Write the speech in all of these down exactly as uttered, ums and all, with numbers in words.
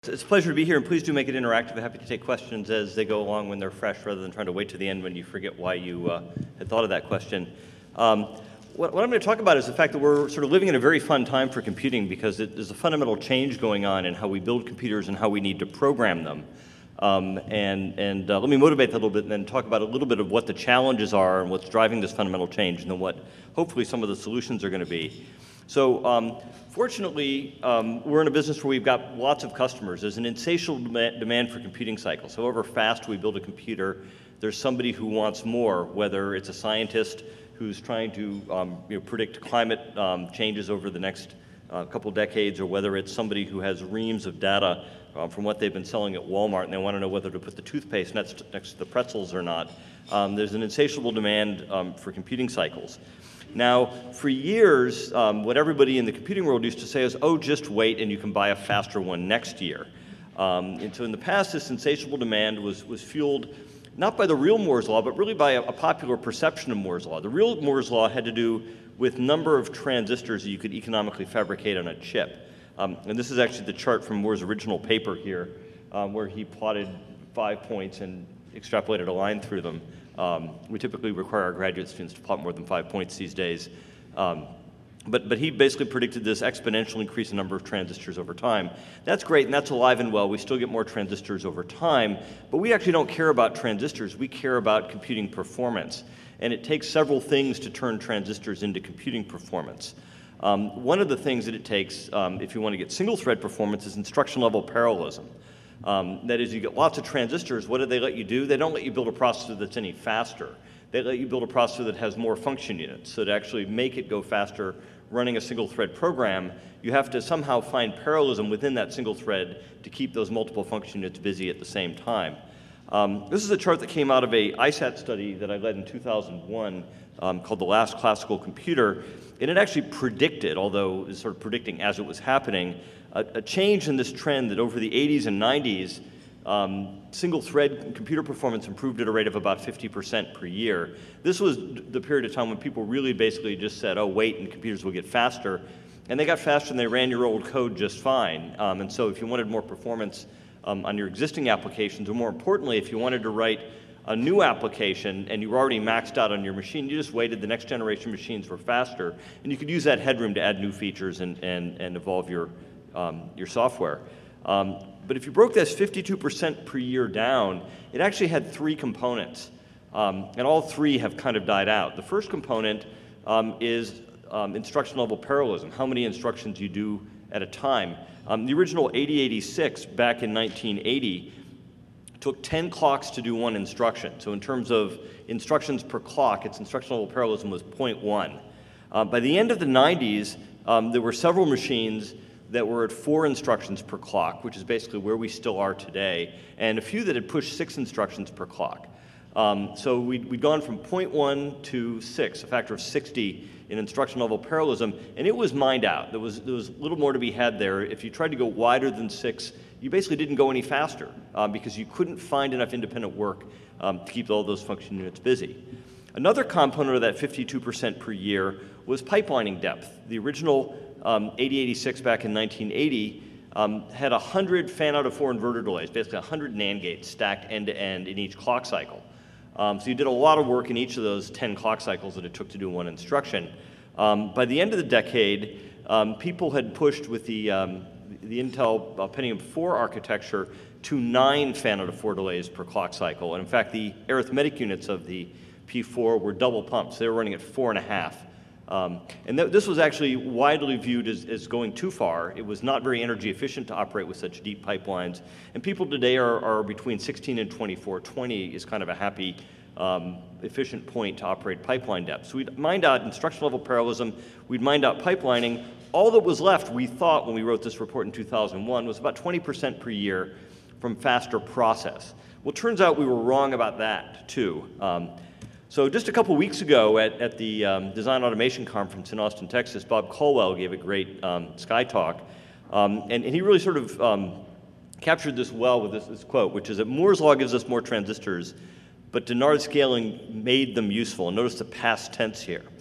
It's a pleasure to be here, and please do make it interactive. I'm happy to take questions as they go along when they're fresh, rather than trying to wait to the end when you forget why you uh, had thought of that question. Um, what, what I'm going to talk about is the fact that we're sort of living in a very fun time for computing, because it, there's a fundamental change going on in how we build computers and how we need to program them. Um, and and uh, let me motivate that a little bit and then talk about a little bit of what the challenges are and what's driving this fundamental change, and then what hopefully some of the solutions are going to be. So um, fortunately, um, we're in a business where we've got lots of customers. There's an insatiable demand for computing cycles. However fast we build a computer, there's somebody who wants more, whether it's a scientist who's trying to um, you know, predict climate um, changes over the next uh, couple decades, or whether it's somebody who has reams of data uh, from what they've been selling at Walmart, and they want to know whether to put the toothpaste next, next to the pretzels or not. Um, there's an insatiable demand um, for computing cycles. Now, for years, um, what everybody in the computing world used to say is, oh, just wait and you can buy a faster one next year. Um, and so in the past, this insatiable demand was, was fueled not by the real Moore's Law, but really by a, a popular perception of Moore's Law. The real Moore's Law had to do with number of transistors that you could economically fabricate on a chip. Um, and this is actually the chart from Moore's original paper here, um, where he plotted five points and extrapolated a line through them. Um, we typically require our graduate students to plot more than five points these days. Um, but, but he basically predicted this exponential increase in number of transistors over time. That's great, and that's alive and well. We still get more transistors over time, but we actually don't care about transistors. We care about computing performance. And it takes several things to turn transistors into computing performance. Um, one of the things that it takes, um, if you want to get single-thread performance, is instruction-level parallelism. Um, that is, you get lots of transistors. What do they let you do? They don't let you build a processor that's any faster. They let you build a processor that has more function units. So to actually make it go faster running a single-thread program, you have to somehow find parallelism within that single thread to keep those multiple function units busy at the same time. Um, this is a chart that came out of a I SAT study that I led in two thousand one um, called The Last Classical Computer, and it actually predicted, although it was sort of predicting as it was happening, a, a change in this trend that over the eighties and nineties, um, single-thread computer performance improved at a rate of about fifty percent per year. This was the period of time when people really basically just said, oh, wait, and computers will get faster. And they got faster and they ran your old code just fine. Um, and so if you wanted more performance um, on your existing applications, or more importantly, if you wanted to write a new application and you were already maxed out on your machine, you just waited. The next generation machines were faster, and you could use that headroom to add new features and, and, and evolve your, um, your software. Um, but if you broke this fifty-two percent per year down, it actually had three components, um, and all three have kind of died out. The first component um, is um, instruction-level parallelism, how many instructions you do at a time. Um, the original eighty eighty-six back in nineteen eighty took ten clocks to do one instruction. So in terms of instructions per clock, its instruction-level parallelism was zero point one. Uh, by the end of the nineties, um, there were several machines that were at four instructions per clock, which is basically where we still are today, and a few that had pushed six instructions per clock. Um, so we'd, we'd gone from zero point one to six, a factor of sixty in instruction-level parallelism, and it was mined out. There was, there was little more to be had there. If you tried to go wider than six, you basically didn't go any faster uh, because you couldn't find enough independent work um, to keep all those function units busy. Another component of that fifty-two percent per year was pipelining depth. The original um, eighty eighty-six back in nineteen eighty um, had one hundred fan-out of four inverter delays, basically one hundred NAND gates stacked end-to-end in each clock cycle. Um, so you did a lot of work in each of those ten clock cycles that it took to do one instruction. Um, by the end of the decade, um, people had pushed with the, um, the Intel uh, Pentium four architecture to nine fan-out of four delays per clock cycle. And in fact, the arithmetic units of the P four were double pumps. They were running at four and a half. Um, and th this was actually widely viewed as, as going too far. It was not very energy efficient to operate with such deep pipelines. And people today are, are between sixteen and twenty-four. twenty is kind of a happy, um, efficient point to operate pipeline depth. So we'd mined out instruction-level parallelism. We'd mined out pipelining. All that was left, we thought when we wrote this report in two thousand one, was about twenty percent per year from faster process. Well, it turns out we were wrong about that, too. Um, So just a couple weeks ago at, at the um, Design Automation Conference in Austin, Texas, Bob Colwell gave a great um, Sky Talk, um, and, and he really sort of um, captured this well with this, this quote, which is that Moore's Law gives us more transistors, but Dennard scaling made them useful. And notice the past tense here.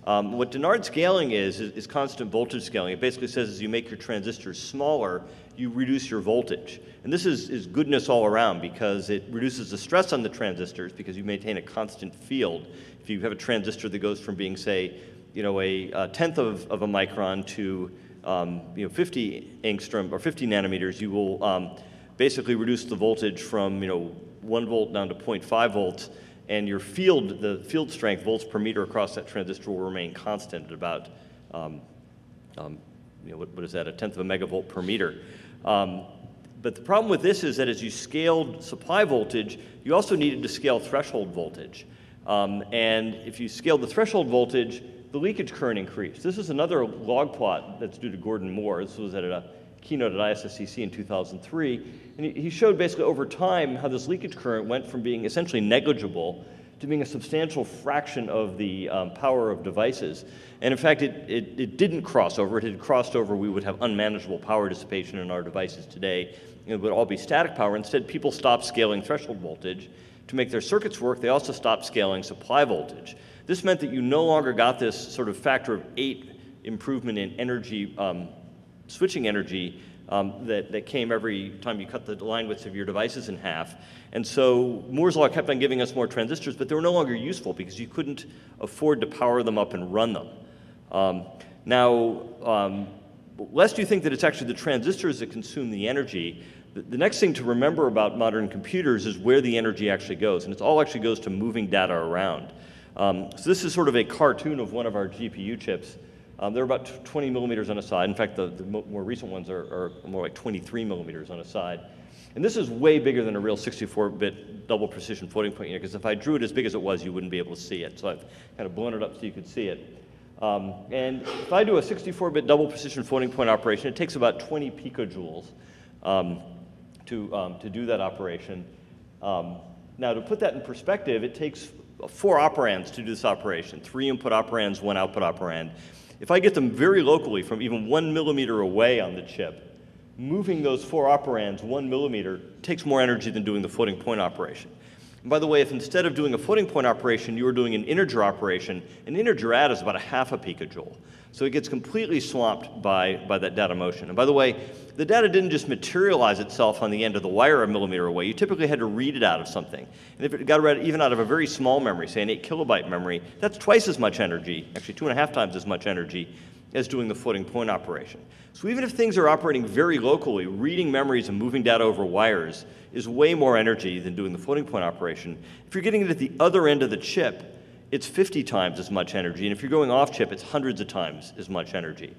Um, what Dennard scaling is, is, is constant voltage scaling. It basically says as you make your transistors smaller, you reduce your voltage. And this is, is goodness all around because it reduces the stress on the transistors because you maintain a constant field. If you have a transistor that goes from being, say, you know, a, a tenth of, of a micron to um, you know, fifty angstrom or fifty nanometers, you will um, basically reduce the voltage from, you know, one volt down to zero point five volts, and your field, the field strength, volts per meter across that transistor will remain constant at about, um, um, you know, what, what is that, a tenth of a megavolt per meter. Um, but the problem with this is that as you scaled supply voltage, you also needed to scale threshold voltage. Um, and if you scaled the threshold voltage, the leakage current increased. This is another log plot that's due to Gordon Moore. This was at a keynote at I S S C C in two thousand three. And he showed basically over time how this leakage current went from being essentially negligible to being a substantial fraction of the um, power of devices. And in fact, it, it, it didn't cross over. If it had crossed over, we would have unmanageable power dissipation in our devices today. It would all be static power. Instead, people stopped scaling threshold voltage. To make their circuits work, they also stopped scaling supply voltage. This meant that you no longer got this sort of factor of eight improvement in energy, um, switching energy um, that, that came every time you cut the line widths of your devices in half. And so Moore's law kept on giving us more transistors, but they were no longer useful because you couldn't afford to power them up and run them. Um, now, um, lest you think that it's actually the transistors that consume the energy, the, the next thing to remember about modern computers is where the energy actually goes, and it all actually goes to moving data around. Um, so this is sort of a cartoon of one of our G P U chips. Um, they're about twenty millimeters on a side. In fact, the, the more recent ones are, are more like twenty-three millimeters on a side. And this is way bigger than a real sixty-four bit double precision floating point unit, because if I drew it as big as it was, you wouldn't be able to see it. So I've kind of blown it up so you could see it. Um, and if I do a sixty-four bit double precision floating point operation, it takes about twenty picojoules um, to, um, to do that operation. Um, now, to put that in perspective, it takes four operands to do this operation, three input operands, one output operand. If I get them very locally from even one millimeter away on the chip, moving those four operands one millimeter takes more energy than doing the floating point operation. And by the way, if instead of doing a floating point operation, you were doing an integer operation, an integer add is about a half a picojoule. So it gets completely swamped by, by that data motion. And by the way, the data didn't just materialize itself on the end of the wire a millimeter away. You typically had to read it out of something. And if it got read even out of a very small memory, say an eight kilobyte memory, that's twice as much energy, actually two and a half times as much energy as doing the floating point operation. So even if things are operating very locally, reading memories and moving data over wires is way more energy than doing the floating point operation. If you're getting it at the other end of the chip, it's fifty times as much energy, and if you're going off chip, it's hundreds of times as much energy.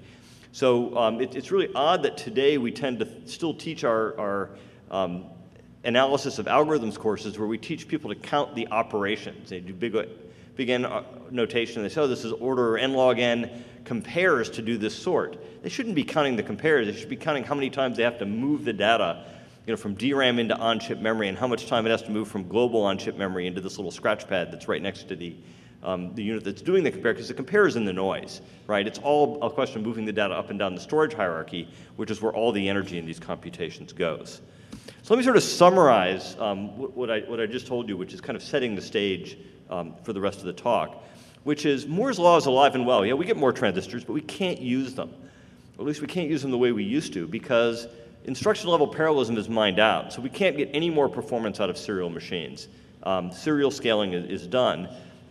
So um, it, it's really odd that today we tend to still teach our, our um, analysis of algorithms courses where we teach people to count the operations. They do big, big N notation, they say, oh, this is order n log n compares to do this sort. They shouldn't be counting the compares, they should be counting how many times they have to move the data, you know, from D RAM into on-chip memory and how much time it has to move from global on-chip memory into this little scratch pad that's right next to the Um, the unit that's doing the compare, because the compare is in the noise, right? It's all a question of moving the data up and down the storage hierarchy, which is where all the energy in these computations goes. So let me sort of summarize um, what, what, I, what I just told you, which is kind of setting the stage um, for the rest of the talk, which is Moore's law is alive and well. Yeah, we get more transistors, but we can't use them. Or at least we can't use them the way we used to, because instruction level parallelism is mined out. So we can't get any more performance out of serial machines. Um, serial scaling is, is done.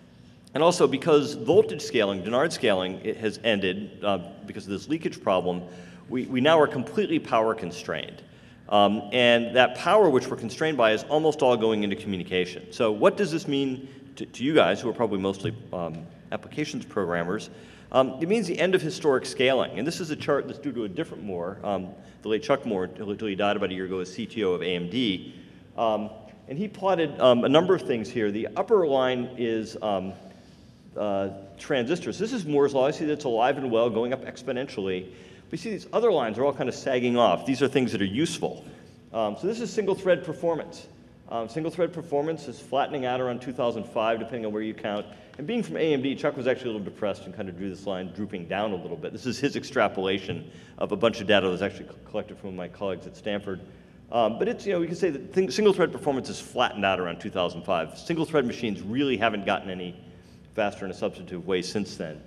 And also because voltage scaling, Dennard scaling, it has ended uh, because of this leakage problem, we, we now are completely power constrained. Um, and that power which we're constrained by is almost all going into communication. So what does this mean to, to you guys, who are probably mostly um, applications programmers? Um, it means the end of historic scaling. And this is a chart that's due to a different Moore, um, the late Chuck Moore, until he died about a year ago as C T O of A M D. Um, and he plotted um, a number of things here. The upper line is um, Uh, transistors. This is Moore's law. You see that's alive and well, going up exponentially. We see these other lines are all kind of sagging off. These are things that are useful. Um, so this is single thread performance. Um, single thread performance is flattening out around two thousand five, depending on where you count. And being from A M D, Chuck was actually a little depressed and kind of drew this line drooping down a little bit. This is his extrapolation of a bunch of data that was actually collected from my colleagues at Stanford. Um, but it's, you know, we can say that thing, single thread performance is flattened out around two thousand five. Single thread machines really haven't gotten any faster in a substantive way since then.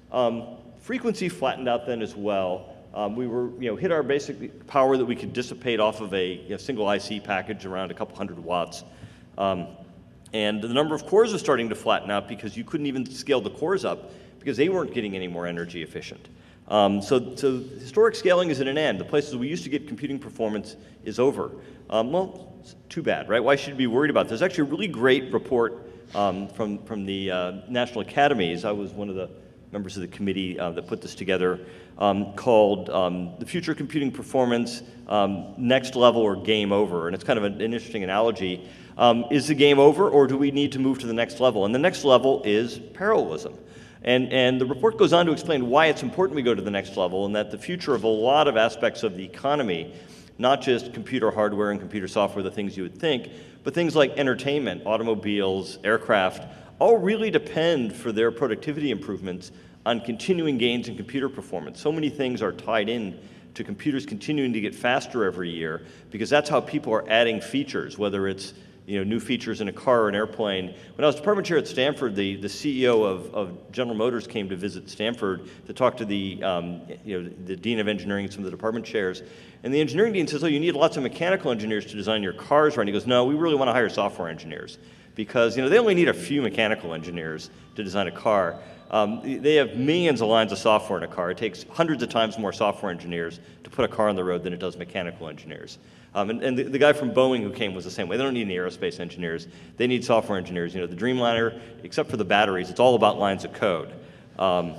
Um, frequency flattened out then as well. Um, we were, you know, hit our basic power that we could dissipate off of a you know, single I C package around a couple hundred watts. Um, and the number of cores was starting to flatten out because you couldn't even scale the cores up because they weren't getting any more energy efficient. Um, so, so historic scaling is at an end. The places we used to get computing performance is over. Um, well, it's too bad, right? Why should you be worried about it? There's actually a really great report um, from, from the uh, National Academies. I was one of the members of the committee uh, that put this together, um, called um, The Future of Computing Performance, um, Next Level or Game Over. And it's kind of an, an interesting analogy. Um, is the game over, or do we need to move to the next level? And the next level is parallelism. And, and the report goes on to explain why it's important we go to the next level, and that the future of a lot of aspects of the economy, not just computer hardware and computer software, the things you would think, but things like entertainment, automobiles, aircraft, all really depend for their productivity improvements on continuing gains in computer performance. So many things are tied in to computers continuing to get faster every year, because that's how people are adding features, whether it's you know, new features in a car or an airplane. When I was department chair at Stanford, the, the C E O of, of General Motors came to visit Stanford to talk to the, um, you know, the dean of engineering and some of the department chairs. And the engineering dean says, oh, you need lots of mechanical engineers to design your cars, right? And he goes, no, we really want to hire software engineers, because you know, they only need a few mechanical engineers to design a car. Um, they have millions of lines of software in a car. It takes hundreds of times more software engineers to put a car on the road than it does mechanical engineers. Um, and and the, the guy from Boeing who came was the same way. They don't need any aerospace engineers. They need software engineers. You know, the Dreamliner, except for the batteries, it's all about lines of code. Um,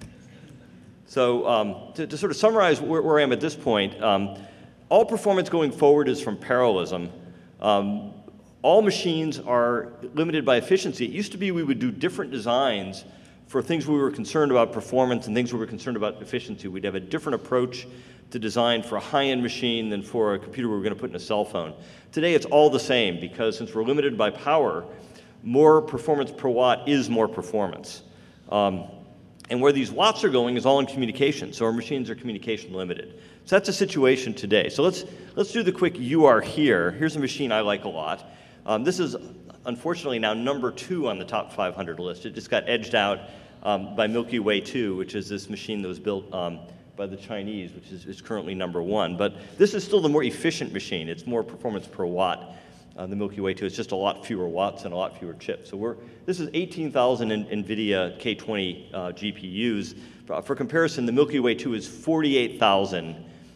so um, to, to sort of summarize where, where I am at this point, um, all performance going forward is from parallelism. Um, all machines are limited by efficiency. It used to be we would do different designs for things we were concerned about performance and things we were concerned about efficiency. We'd have a different approach to design for a high-end machine than for a computer we were going to put in a cell phone. Today it's all the same, because since we're limited by power, more performance per watt is more performance. Um, and where these watts are going is all in communication, so our machines are communication limited. So that's the situation today. So let's, let's do the quick U R here. Here's a machine I like a lot. Um, this is unfortunately now number two on the top five hundred list. It just got edged out um, by Milky Way two, which is this machine that was built um, by the Chinese, which is, is currently number one. But this is still the more efficient machine. It's more performance per watt. Uh, the Milky Way two, it's just a lot fewer watts and a lot fewer chips. So we're, this is eighteen thousand NVIDIA K twenty uh, G P Us. For, for comparison, the Milky Way two is forty-eight thousand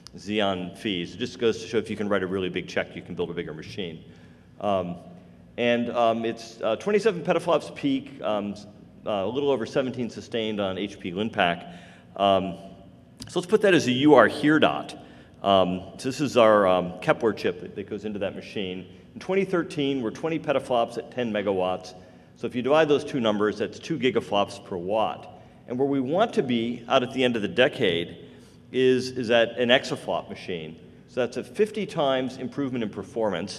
Xeon Phis. It just goes to show if you can write a really big check, you can build a bigger machine. Um, and um, it's uh, twenty-seven petaflops peak, um, uh, a little over seventeen sustained on H P Linpack. Um, so let's put that as a U R here dot. Um, so this is our um, Kepler chip that, that goes into that machine. In twenty thirteen, we're twenty petaflops at ten megawatts. So if you divide those two numbers, that's two gigaflops per watt. And where we want to be out at the end of the decade is, is at an exaflop machine. So that's a fifty times improvement in performance.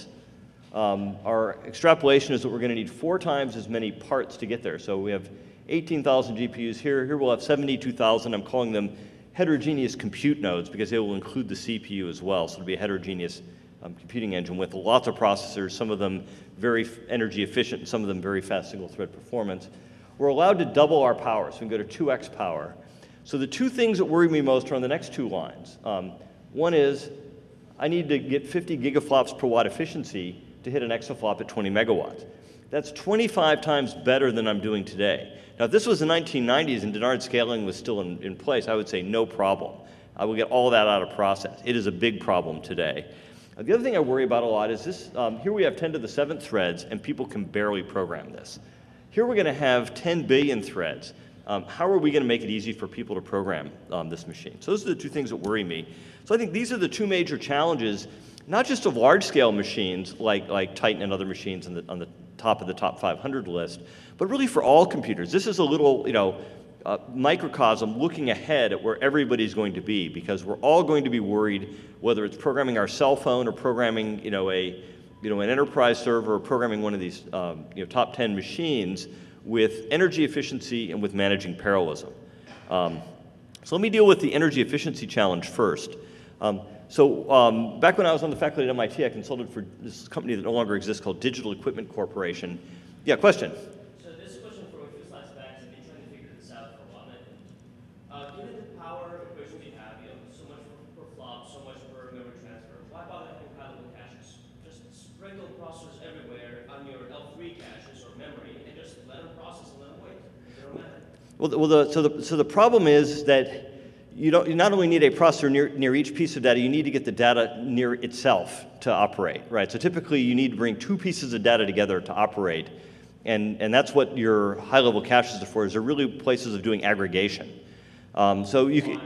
Um, our extrapolation is that we're going to need four times as many parts to get there. So we have eighteen thousand G P Us here. Here we'll have seventy-two thousand. I'm calling them heterogeneous compute nodes because they will include the C P U as well. So it'll be a heterogeneous um, computing engine with lots of processors, some of them very energy efficient, and some of them very fast single thread performance. We're allowed to double our power, so we can go to two X power. So the two things that worry me most are on the next two lines. Um, one is I need to get fifty gigaflops per watt efficiency to hit an exaflop at twenty megawatts. That's twenty-five times better than I'm doing today. Now, if this was the nineteen nineties and Dennard scaling was still in, in place, I would say no problem. I will get all that out of process. It is a big problem today. Uh, the other thing I worry about a lot is this, um, here we have ten to the seventh threads, and people can barely program this. Here we're going to have ten billion threads. Um, how are we going to make it easy for people to program um, this machine? So those are the two things that worry me. So I think these are the two major challenges, not just of large-scale machines like, like Titan and other machines on the, on the top of the top five hundred list, but really for all computers. This is a little, you know, uh, microcosm looking ahead at where everybody's going to be, because we're all going to be worried whether it's programming our cell phone or programming, you know, a, you know, an enterprise server or programming one of these, um, you know, top ten machines with energy efficiency and with managing parallelism. Um, so let me deal with the energy efficiency challenge first. Um, So um, back when I was on the faculty at M I T, I consulted for this company that no longer exists called Digital Equipment Corporation. Yeah, question? So this question from a few slides back, I've been trying to figure this out for a while. processors everywhere on your L three caches or memory and just let them process and let them wait. They don't matter. Well, the, well the, so, the, so the problem is that you, don't, you not only need a processor near, near each piece of data, you need to get the data near itself to operate, right? So typically you need to bring two pieces of data together to operate, and, and that's what your high-level caches are for, is they're really places of doing aggregation. Um, so you can...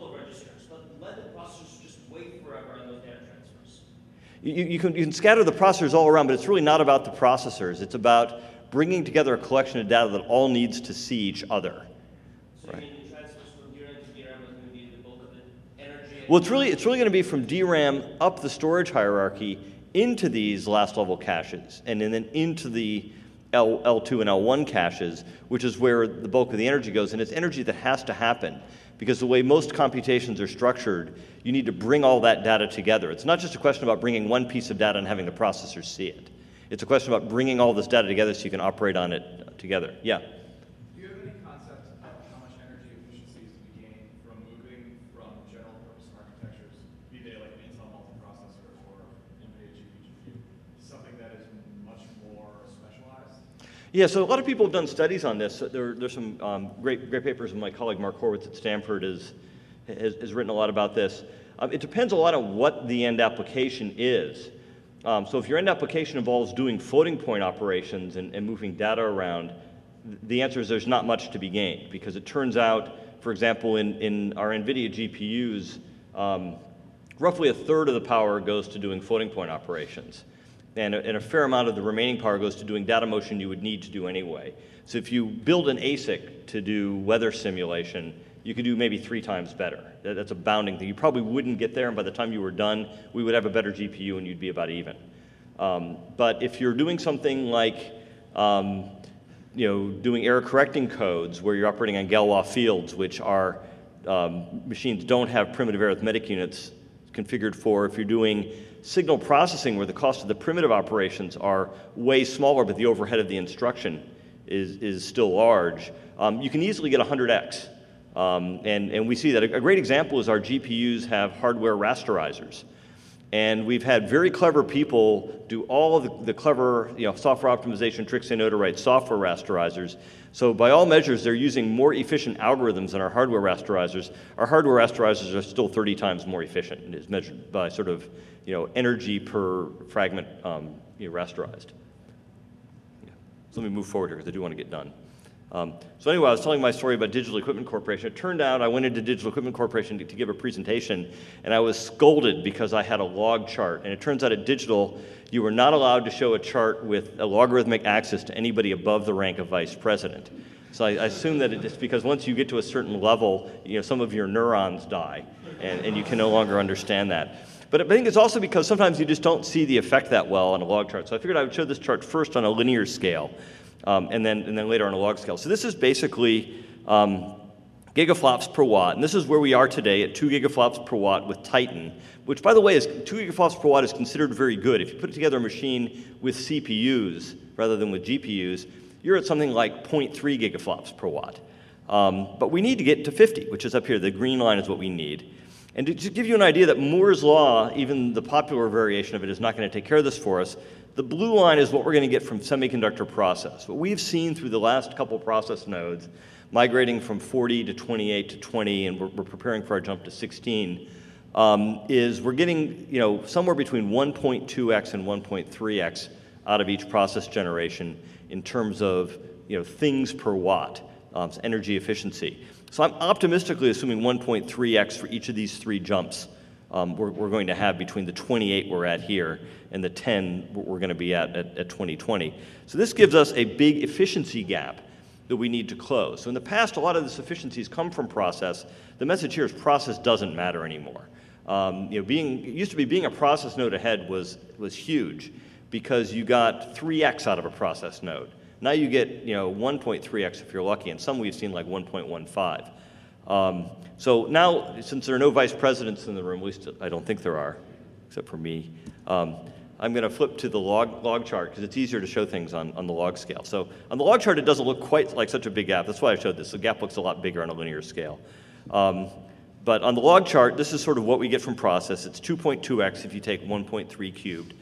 You, you, can, you can scatter the processors all around, but it's really not about the processors. It's about bringing together a collection of data that all needs to see each other. So right. You mean the transfers from D RAM to D RAM is going to be the bulk of the energy? Well, it's really, it's really going to be from D RAM up the storage hierarchy into these last level caches, and then into the L, L2 and L one caches, which is where the bulk of the energy goes, and it's energy that has to happen. Because the way most computations are structured, you need to bring all that data together. It's not just a question about bringing one piece of data and having the processor see it. It's a question about bringing all this data together so you can operate on it together. Yeah? Do you have any concept of how much energy efficiency is to be gained from moving from general purpose architectures, be they like Intel multiprocessor or NVIDIA G P U, to something that is much more specialized? Yeah, so a lot of people have done studies on this. There, there's some um, great, great papers, and my colleague Mark Horowitz at Stanford is, has, has written a lot about this. Um, it depends a lot on what the end application is. Um, so if your end application involves doing floating point operations and, and moving data around, the answer is there's not much to be gained, because it turns out, for example, in, in our NVIDIA G P Us, um, roughly a third of the power goes to doing floating point operations. And a, and a fair amount of the remaining power goes to doing data motion you would need to do anyway. So if you build an A S I C to do weather simulation, you could do maybe three times better. That, that's a bounding thing. You probably wouldn't get there, and by the time you were done, we would have a better G P U and you'd be about even. Um, but if you're doing something like um, you know, doing error correcting codes where you're operating on Galois fields, which are um, machines don't have primitive arithmetic units configured for, if you're doing signal processing where the cost of the primitive operations are way smaller, but the overhead of the instruction is, is still large, um, you can easily get one hundred x. Um, and, and we see that. A great example is our G P Us have hardware rasterizers. And we've had very clever people do all of the, the clever you know, software optimization tricks they know to write software rasterizers. So by all measures, they're using more efficient algorithms than our hardware rasterizers. Our hardware rasterizers are still thirty times more efficient, and is measured by sort of you know, energy per fragment um, you know, rasterized. Yeah. So let me move forward here because I do want to get done. Um, so anyway, I was telling my story about Digital Equipment Corporation. It turned out I went into Digital Equipment Corporation to, to give a presentation, and I was scolded because I had a log chart. And it turns out at Digital, you were not allowed to show a chart with a logarithmic axis to anybody above the rank of vice president. So I, I assume that it's because once you get to a certain level, you know, some of your neurons die, and, and you can no longer understand that. But I think it's also because sometimes you just don't see the effect that well on a log chart. So I figured I would show this chart first on a linear scale. Um, and then and then later on a log scale. So this is basically um, gigaflops per watt, and this is where we are today at two gigaflops per watt with Titan, which, by the way, is two gigaflops per watt is considered very good. If you put together a machine with C P Us rather than with G P Us, you're at something like zero point three gigaflops per watt. Um, but we need to get to fifty, which is up here. The green line is what we need. And to just give you an idea that Moore's law, even the popular variation of it, is not going to take care of this for us, the blue line is what we're going to get from semiconductor process. What we've seen through the last couple process nodes, migrating from forty to twenty-eight to twenty, and we're, we're preparing for our jump to sixteen, um, is we're getting you know, somewhere between one point two x and one point three x out of each process generation in terms of you know, things per watt, um, so energy efficiency. So I'm optimistically assuming one point three x for each of these three jumps um, we're, we're going to have between the twenty-eight we're at here and the ten we're going to be at, at at twenty twenty. So this gives us a big efficiency gap that we need to close. So in the past, a lot of this efficiencies come from process. The message here is process doesn't matter anymore. Um, you know, being, it used to be being a process node ahead was, was huge because you got three x out of a process node. Now you get you know, one point three x if you're lucky, and some we've seen like one point one five. Um, so now, since there are no vice presidents in the room, at least I don't think there are, except for me, um, I'm going to flip to the log, log chart because it's easier to show things on, on the log scale. So on the log chart, it doesn't look quite like such a big gap. That's why I showed this. The gap looks a lot bigger on a linear scale. Um, but on the log chart, this is sort of what we get from process. It's two point two x if you take one point three cubed.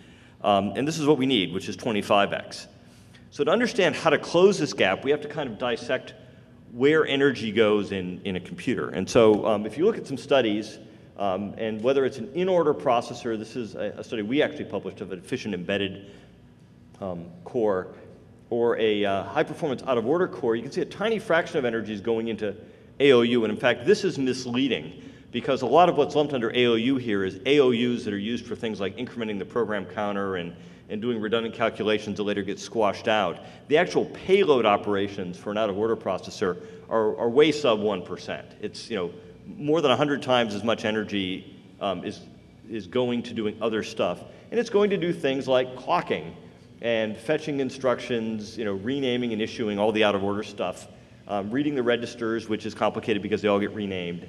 Um, and this is what we need, which is twenty-five x. So to understand how to close this gap, we have to kind of dissect where energy goes in, in a computer. And so um, if you look at some studies, um, and whether it's an in-order processor, this is a, a study we actually published of an efficient embedded um, core, or a uh, high-performance out-of-order core, you can see a tiny fraction of energy is going into A O U. And in fact, this is misleading, because a lot of what's lumped under A O U here is A O Us that are used for things like incrementing the program counter and, and doing redundant calculations that later get squashed out. The actual payload operations for an out-of-order processor are, are way sub one percent. It's, you know, more than one hundred times as much energy um, is, is going to doing other stuff. And it's going to do things like clocking and fetching instructions, you know, renaming and issuing all the out-of-order stuff, um, reading the registers, which is complicated because they all get renamed,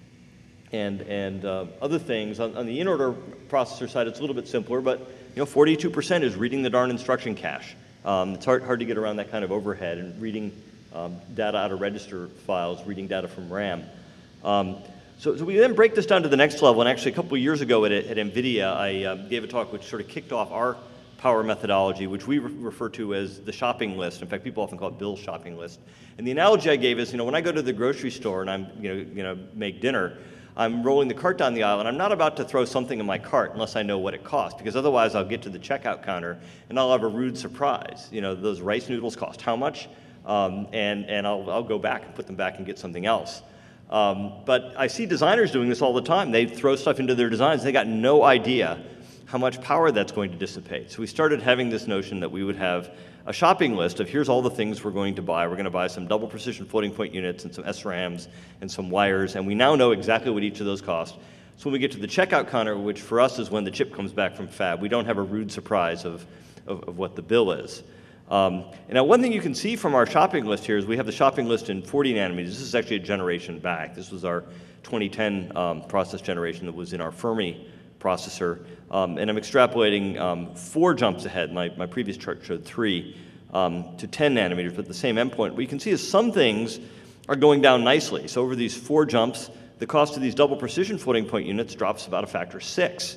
and, and uh, other things. On, on the in-order processor side, it's a little bit simpler, but you know, forty-two percent is reading the darn instruction cache. Um, it's hard, hard to get around that kind of overhead, and reading um, data out of register files, reading data from RAM. Um, so, so we then break this down to the next level, and actually a couple of years ago at, at NVIDIA, I uh, gave a talk which sort of kicked off our power methodology, which we re refer to as the shopping list. In fact, people often call it Bill's shopping list. And the analogy I gave is, you know, when I go to the grocery store and I'm, you know, you know, make dinner, I'm rolling the cart down the aisle, and I'm not about to throw something in my cart unless I know what it costs, because otherwise I'll get to the checkout counter and I'll have a rude surprise. You know, those rice noodles cost how much? Um, and and I'll, I'll go back and put them back and get something else. Um, but I see designers doing this all the time. They throw stuff into their designs. They got no idea how much power that's going to dissipate. So we started having this notion that we would have a shopping list of here's all the things we're going to buy. We're going to buy some double precision floating point units and some S RAMs and some wires, and we now know exactly what each of those cost. So when we get to the checkout counter, which for us is when the chip comes back from fab, we don't have a rude surprise of, of, of what the bill is. Um, and now one thing you can see from our shopping list here is we have the shopping list in forty nanometers. This is actually a generation back. This was our twenty ten um, process generation that was in our Fermi processor, um, and I'm extrapolating um, four jumps ahead. My, my previous chart showed three um, to ten nanometers, but the same endpoint. What you can see is some things are going down nicely. So over these four jumps, the cost of these double precision floating point units drops about a factor six.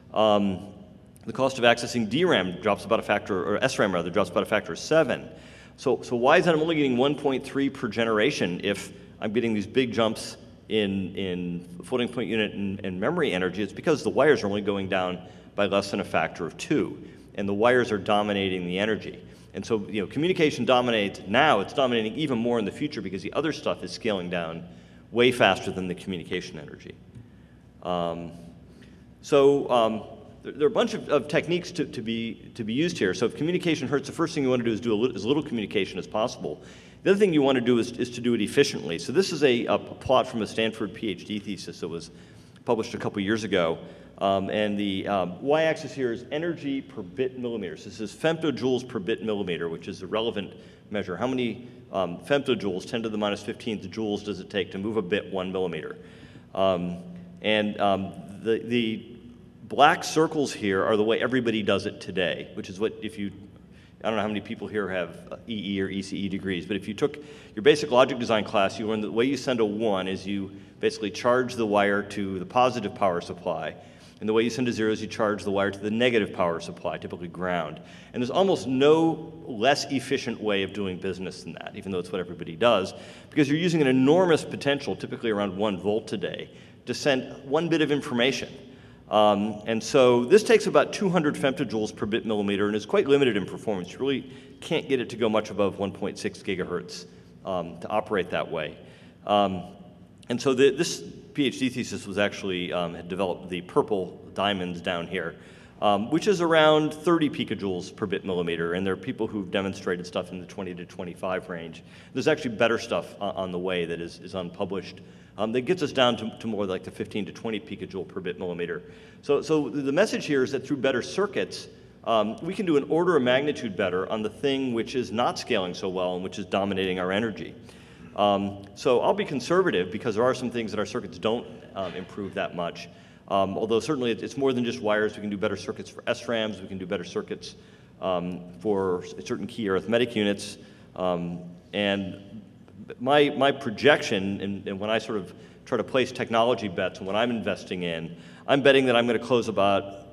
Um, the cost of accessing D RAM drops about a factor, or S RAM rather, drops about a factor seven. So, so why is that I'm only getting one point three per generation if I'm getting these big jumps in, in floating point unit and, and memory energy? It's because the wires are only going down by less than a factor of two, and the wires are dominating the energy. And so, you know, communication dominates now. It's dominating even more in the future because the other stuff is scaling down way faster than the communication energy. Um, so um, there, there are a bunch of, of techniques to, to be to be used here. So if communication hurts, the first thing you want to do is do a little, as little communication as possible. The other thing you want to do is, is to do it efficiently. So this is a, a plot from a Stanford PhD thesis that was published a couple years ago. Um, and the um, y-axis here is energy per bit millimeters. This is femtojoules per bit millimeter, which is a relevant measure. How many um, femtojoules, ten to the minus fifteenth joules, does it take to move a bit one millimeter? Um, and um, the, the black circles here are the way everybody does it today, which is what if you, I don't know how many people here have E E or E C E degrees, but if you took your basic logic design class, you learned that the way you send a one is you basically charge the wire to the positive power supply. And the way you send a zero is you charge the wire to the negative power supply, typically ground. And there's almost no less efficient way of doing business than that, even though it's what everybody does, because you're using an enormous potential, typically around one volt today, to send one bit of information. Um, and so this takes about two hundred femtojoules per bit millimeter and is quite limited in performance. You really can't get it to go much above one point six gigahertz um, to operate that way. Um, and so the, this PhD thesis was actually, um, had developed the purple diamonds down here, um, which is around thirty picojoules per bit millimeter, and there are people who've demonstrated stuff in the twenty to twenty-five range. There's actually better stuff on, on the way that is, is unpublished. Um, that gets us down to, to more like the fifteen to twenty picojoule per bit millimeter. So, so the message here is that through better circuits, um, we can do an order of magnitude better on the thing which is not scaling so well and which is dominating our energy. Um, so I'll be conservative because there are some things that our circuits don't um, improve that much. Um, although certainly it's more than just wires. We can do better circuits for S RAMs. We can do better circuits um, for certain key arithmetic units. Um, and my, my projection, and, and when I sort of try to place technology bets and what I'm investing in, I'm betting that I'm going to close about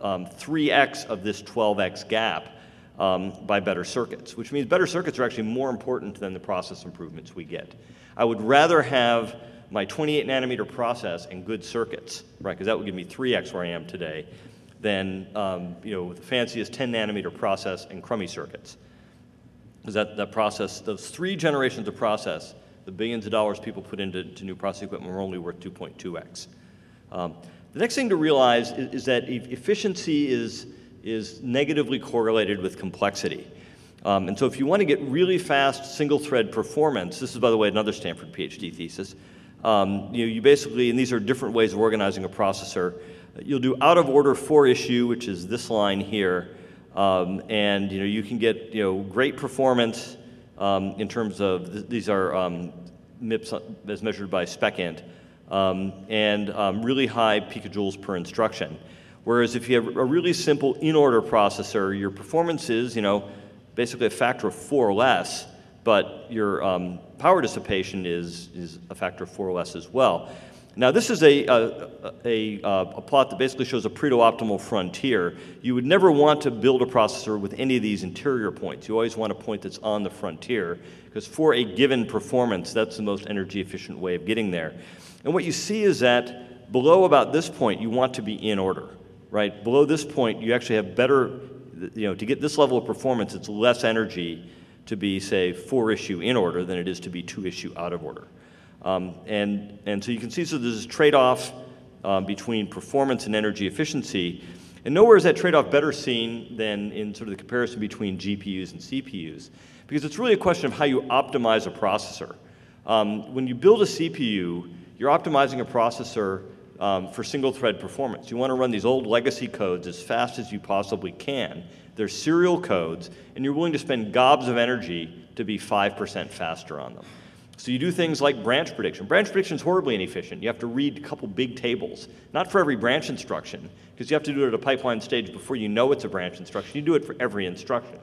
um, three X of this twelve X gap um, by better circuits, which means better circuits are actually more important than the process improvements we get. I would rather have my twenty-eight nanometer process and good circuits, right, because that would give me three X where I am today, than um, you know, the fanciest ten nanometer process and crummy circuits. Because that, that process, those three generations of process, the billions of dollars people put into to new process equipment were only worth two point two X. Um, the next thing to realize is, is that e efficiency is, is negatively correlated with complexity. Um, and so if you want to get really fast single-thread performance, this is, by the way, another Stanford PhD thesis, um, you know, you basically, and these are different ways of organizing a processor, you'll do out-of-order four-issue, which is this line here, um, and you know, you can get you know, great performance um, in terms of, th these are um, M I P S as measured by SpecInt, um, and um, really high picojoules per instruction. Whereas if you have a really simple in-order processor, your performance is, you know, basically a factor of four less, but your um, power dissipation is, is a factor of four less as well. Now, this is a, a, a, a plot that basically shows a Pareto-optimal frontier. You would never want to build a processor with any of these interior points. You always want a point that's on the frontier, because for a given performance, that's the most energy-efficient way of getting there. And what you see is that below about this point, you want to be in order, right? Below this point, you actually have better, you know, to get this level of performance, it's less energy to be, say, four-issue in order than it is to be two-issue out of order. Um, and, and so you can see, so there's this trade-off um, between performance and energy efficiency, and nowhere is that trade-off better seen than in sort of the comparison between G P Us and C P Us, because it's really a question of how you optimize a processor. Um, when you build a C P U, you're optimizing a processor um, for single-thread performance. You want to run these old legacy codes as fast as you possibly can. They're serial codes, and you're willing to spend gobs of energy to be five percent faster on them. So you do things like branch prediction. Branch prediction is horribly inefficient. You have to read a couple big tables, not for every branch instruction, because you have to do it at a pipeline stage before you know it's a branch instruction. You do it for every instruction.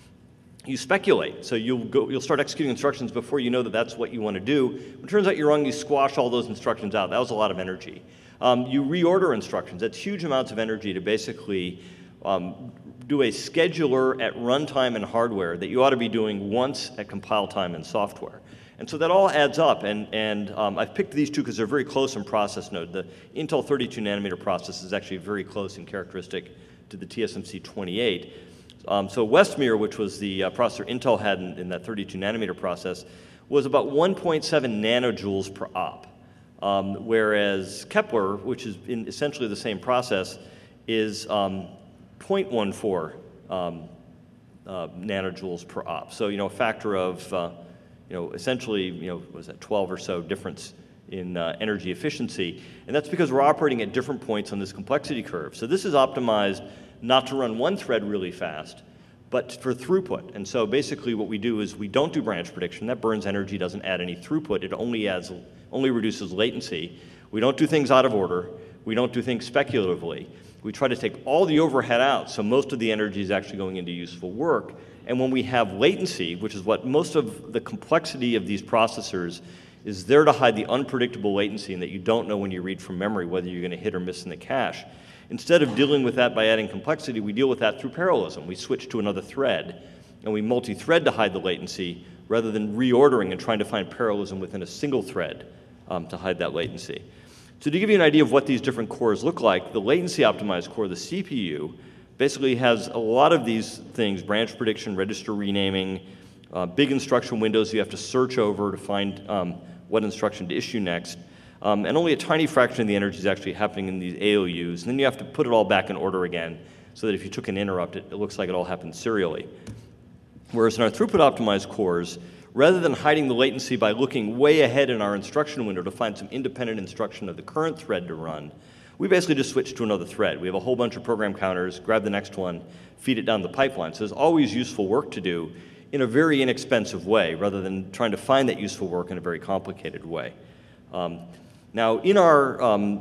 You speculate, so you'll, go, you'll start executing instructions before you know that that's what you want to do. When it turns out you're wrong, you squash all those instructions out. That was a lot of energy. Um, you reorder instructions. That's huge amounts of energy to basically um, do a scheduler at runtime in hardware that you ought to be doing once at compile time in software. And so that all adds up, and, and um, I've picked these two because they're very close in process node. The Intel thirty-two nanometer process is actually very close and characteristic to the T S M C twenty-eight. Um, so Westmere, which was the uh, processor Intel had in, in that thirty-two nanometer process, was about one point seven nanojoules per op, um, whereas Kepler, which is in essentially the same process, is um, zero point one four um, uh, nanojoules per op. So, you know, a factor of uh, you know, essentially, you know, was that twelve or so difference in uh, energy efficiency, and that's because we're operating at different points on this complexity curve. So this is optimized not to run one thread really fast, but for throughput. And so basically what we do is we don't do branch prediction. That burns energy, doesn't add any throughput. It only adds, only reduces latency. We don't do things out of order. We don't do things speculatively. We try to take all the overhead out, so most of the energy is actually going into useful work. And when we have latency, which is what most of the complexity of these processors is there to hide the unpredictable latency and that you don't know when you read from memory whether you're going to hit or miss in the cache. Instead of dealing with that by adding complexity, we deal with that through parallelism. We switch to another thread, and we multi-thread to hide the latency rather than reordering and trying to find parallelism within a single thread um, to hide that latency. So to give you an idea of what these different cores look like, the latency-optimized core, the C P U, basically has a lot of these things: branch prediction, register renaming, uh, big instruction windows you have to search over to find um, what instruction to issue next, um, and only a tiny fraction of the energy is actually happening in these A L Us, and then you have to put it all back in order again so that if you took an interrupt, it, it looks like it all happened serially. Whereas in our throughput-optimized cores, rather than hiding the latency by looking way ahead in our instruction window to find some independent instruction of the current thread to run, we basically just switch to another thread. We have a whole bunch of program counters, grab the next one, feed it down the pipeline. So there's always useful work to do in a very inexpensive way, rather than trying to find that useful work in a very complicated way. Um, now, in our um,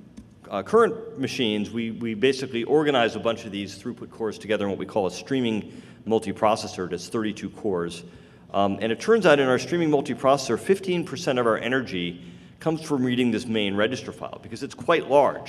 uh, current machines, we, we basically organize a bunch of these throughput cores together in what we call a streaming multiprocessor that's thirty-two cores. Um, and it turns out in our streaming multiprocessor, fifteen percent of our energy comes from reading this main register file, because it's quite large.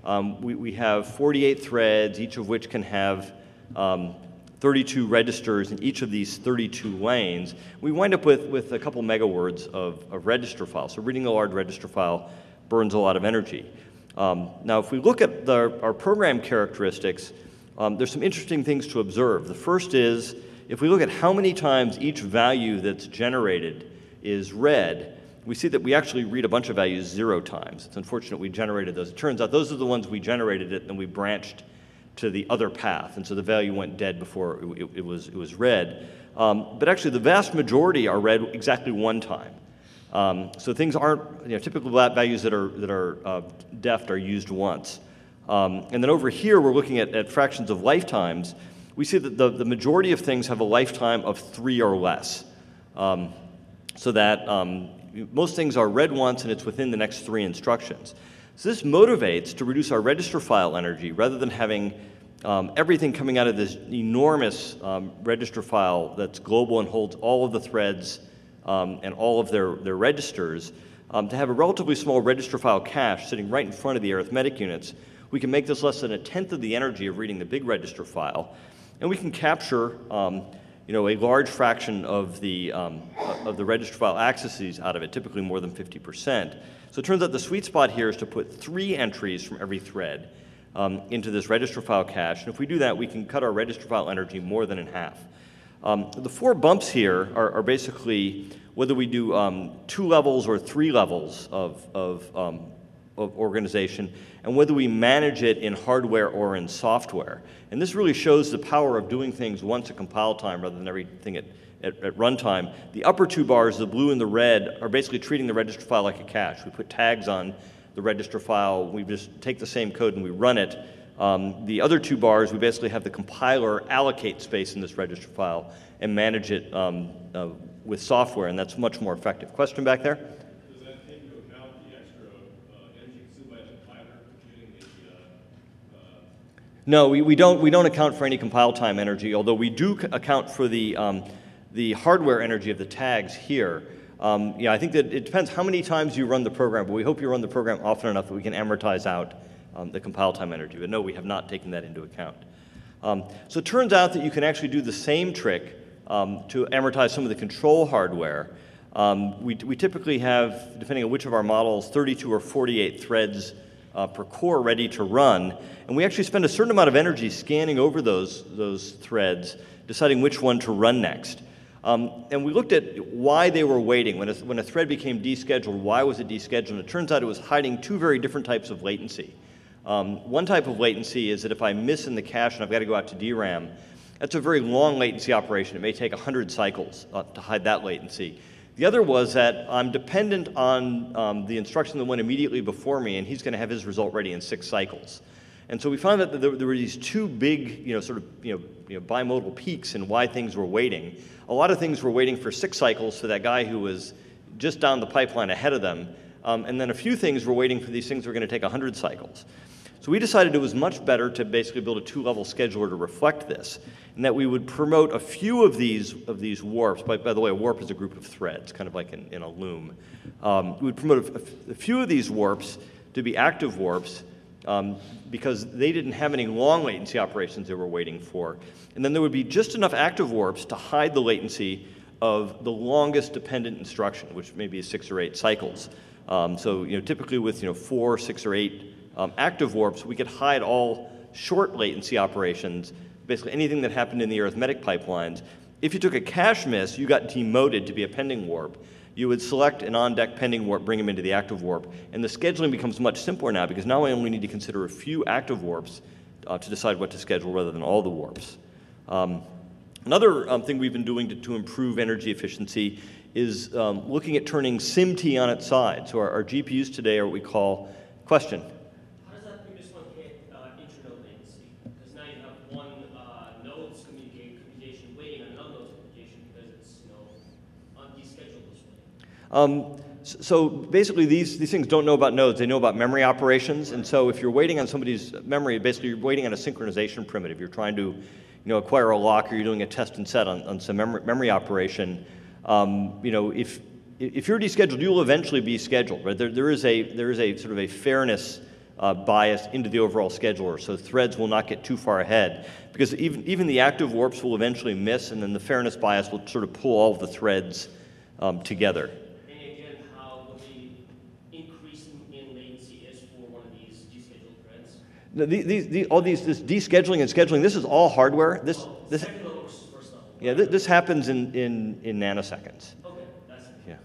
Um, we, we have forty-eight threads, each of which can have um, thirty-two registers in each of these thirty-two lanes. We wind up with, with a couple megawords of, of register files. So reading a large register file burns a lot of energy. Um, now, if we look at the, our program characteristics, um, there's some interesting things to observe. The first is, if we look at how many times each value that's generated is read, we see that we actually read a bunch of values zero times. It's unfortunate we generated those. It turns out those are the ones we generated it, and then we branched to the other path, and so the value went dead before it, it, it was, it was read. Um, but actually, the vast majority are read exactly one time. Um, so things aren't, you know, typical values that are, that are uh, deft are used once. Um, and then over here, we're looking at, at fractions of lifetimes. We see that the, the majority of things have a lifetime of three or less. Um, so that um, most things are read once and it's within the next three instructions. So this motivates to reduce our register file energy rather than having um, everything coming out of this enormous um, register file that's global and holds all of the threads um, and all of their, their registers. Um, to have a relatively small register file cache sitting right in front of the arithmetic units, we can make this less than a tenth of the energy of reading the big register file, and we can capture um, you know, a large fraction of the, um, of the register file accesses out of it, typically more than fifty percent. So it turns out the sweet spot here is to put three entries from every thread um, into this register file cache, and if we do that, we can cut our register file energy more than in half. Um, the four bumps here are, are basically whether we do um, two levels or three levels of, of, um, of organization, and whether we manage it in hardware or in software. And this really shows the power of doing things once at compile time rather than everything at, at, at runtime. The upper two bars, the blue and the red, are basically treating the register file like a cache. We put tags on the register file, we just take the same code and we run it. Um, the other two bars, we basically have the compiler allocate space in this register file and manage it um, uh, with software, and that's much more effective. Question back there? Does that take into account the extra uh, energy consumed by the compiler computing the uh, uh... No, we, we don't we don't account for any compile time energy, although we do c- account for the um, the hardware energy of the tags here. Um, yeah, I think that it depends how many times you run the program, but we hope you run the program often enough that we can amortize out um, the compile time energy. But no, we have not taken that into account. Um, so it turns out that you can actually do the same trick um, to amortize some of the control hardware. Um, we, we typically have, depending on which of our models, thirty-two or forty-eight threads uh, per core ready to run. And we actually spend a certain amount of energy scanning over those, those threads, deciding which one to run next. Um, and we looked at why they were waiting. When a, when a thread became descheduled, why was it descheduled? And it turns out it was hiding two very different types of latency. Um, one type of latency is that if I miss in the cache and I've got to go out to D RAM, that's a very long latency operation. It may take one hundred cycles uh, to hide that latency. The other was that I'm dependent on um, the instruction that went immediately before me, and he's going to have his result ready in six cycles. And so we found that there, there were these two big, you know, sort of, you know, you know, bimodal peaks in why things were waiting. A lot of things were waiting for six cycles for that guy who was just down the pipeline ahead of them, um, and then a few things were waiting for these things that were going to take one hundred cycles. So we decided it was much better to basically build a two-level scheduler to reflect this, and that we would promote a few of these of these warps. By, by the way, a warp is a group of threads, kind of like in, in a loom. Um, we would promote a, a few of these warps to be active warps um, because they didn't have any long latency operations they were waiting for. And then there would be just enough active warps to hide the latency of the longest dependent instruction, which may be six or eight cycles. Um, so, you know, typically with you know four, six, or eight Um, active warps, we could hide all short latency operations, basically anything that happened in the arithmetic pipelines. If you took a cache miss, you got demoted to be a pending warp. You would select an on-deck pending warp, bring them into the active warp, and the scheduling becomes much simpler now because now I only need to consider a few active warps uh, to decide what to schedule rather than all the warps. Um, another um, thing we've been doing to, to improve energy efficiency is um, looking at turning SIMT on its side. So our, our G P Us today are what we call, question? Um, so basically, these, these things don't know about nodes. They know about memory operations. And so if you're waiting on somebody's memory, basically you're waiting on a synchronization primitive. You're trying to you know, acquire a lock, or you're doing a test and set on, on some memory, memory operation. Um, you know, if, if you're descheduled, you'll eventually be scheduled. Right? There, there, is a, there is a sort of a fairness uh, bias into the overall scheduler, so threads will not get too far ahead. Because even, even the active warps will eventually miss, and then the fairness bias will sort of pull all of the threads um, together. And again, how the increase in latency is for one of these descheduled threads? No, the, the, the, all these, this descheduling and scheduling, this is all hardware. This, Oh, this, second level versus first level. yeah, this, this happens in, in, in nanoseconds. Okay, that's it. Yeah.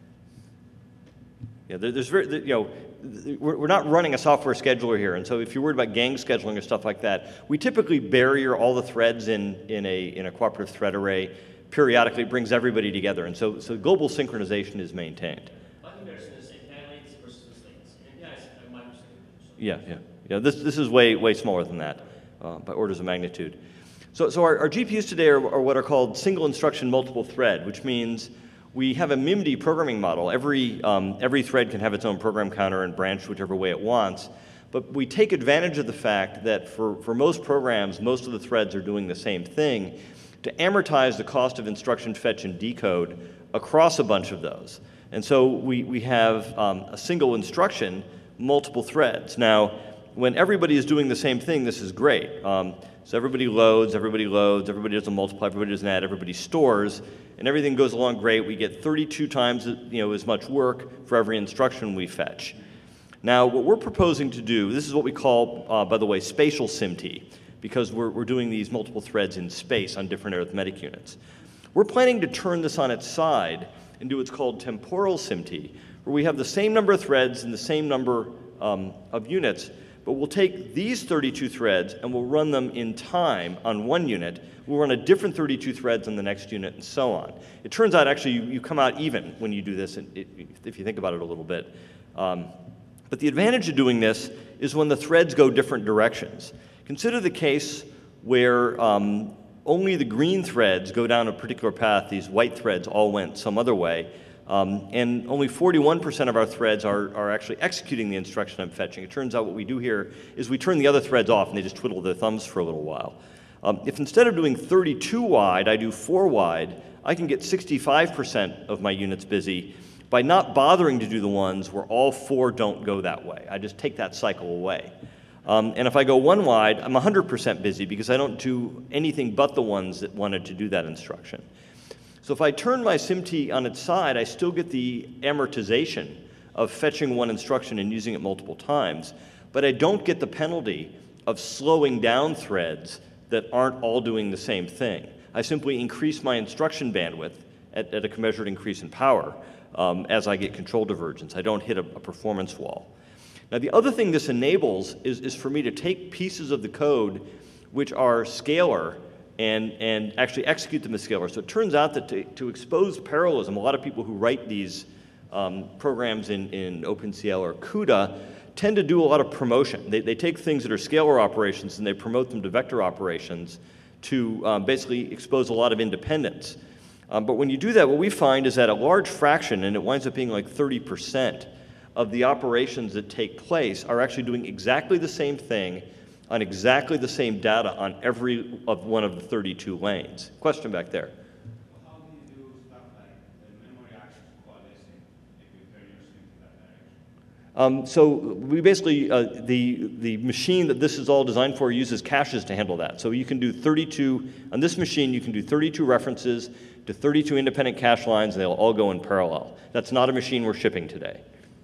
Yeah, there, there's very, you know, we're, we're not running a software scheduler here, and so if you're worried about gang scheduling or stuff like that, we typically bury all the threads in, in, a, in a cooperative thread array. Periodically, it brings everybody together, and so, so global synchronization is maintained. My comparison is A P I latency versus this latency. And A P I is a microsecond. So. Yeah, yeah, yeah. This, this is way, way smaller than that, uh, by orders of magnitude. So, so our, our G P Us today are, are what are called single instruction multiple thread, which means we have a M I M D programming model. Every, um, every thread can have its own program counter and branch whichever way it wants. But we take advantage of the fact that for, for most programs, most of the threads are doing the same thing to amortize the cost of instruction fetch and decode across a bunch of those. And so we, we have um, a single instruction, multiple threads. Now, when everybody is doing the same thing, this is great. Um, so everybody loads, everybody loads, everybody does a multiply, everybody does an add, everybody stores, and everything goes along great. We get thirty-two times you know, as much work for every instruction we fetch. Now, what we're proposing to do, this is what we call, uh, by the way, spatial SIMT, because we're, we're doing these multiple threads in space on different arithmetic units. We're planning to turn this on its side and do what's called temporal SIMT, where we have the same number of threads and the same number um, of units, but we'll take these thirty-two threads and we'll run them in time on one unit. We'll run a different thirty-two threads on the next unit and so on. It turns out actually you, you come out even when you do this, it, it, if you think about it a little bit. Um, but the advantage of doing this is when the threads go different directions. Consider the case where um, only the green threads go down a particular path, these white threads all went some other way, um, and only forty-one percent of our threads are, are actually executing the instruction I'm fetching. It turns out what we do here is we turn the other threads off and they just twiddle their thumbs for a little while. Um, if instead of doing thirty-two wide, I do four wide, I can get sixty-five percent of my units busy by not bothering to do the ones where all four don't go that way. I just take that cycle away. Um, and if I go one wide, I'm one hundred percent busy because I don't do anything but the ones that wanted to do that instruction. So if I turn my SIMT on its side, I still get the amortization of fetching one instruction and using it multiple times, but I don't get the penalty of slowing down threads that aren't all doing the same thing. I simply increase my instruction bandwidth at, at a commensurate increase in power um, as I get control divergence. I don't hit a, a performance wall. Now, the other thing this enables is, is for me to take pieces of the code which are scalar and, and actually execute them as scalar. So it turns out that to, to expose parallelism, a lot of people who write these um, programs in, in OpenCL or CUDA tend to do a lot of promotion. They, they take things that are scalar operations and they promote them to vector operations to um, basically expose a lot of independence. Um, but when you do that, what we find is that a large fraction, and it winds up being like thirty percent, of the operations that take place are actually doing exactly the same thing on exactly the same data on every of one of the thirty-two lanes. Question back there. Well, how do you do stuff like the memory access coalescing if you turn your SIMT in that direction? Um, so we basically, uh, the, the machine that this is all designed for uses caches to handle that. So you can do thirty-two, on this machine you can do thirty-two references to thirty-two independent cache lines and they'll all go in parallel. That's not a machine we're shipping today.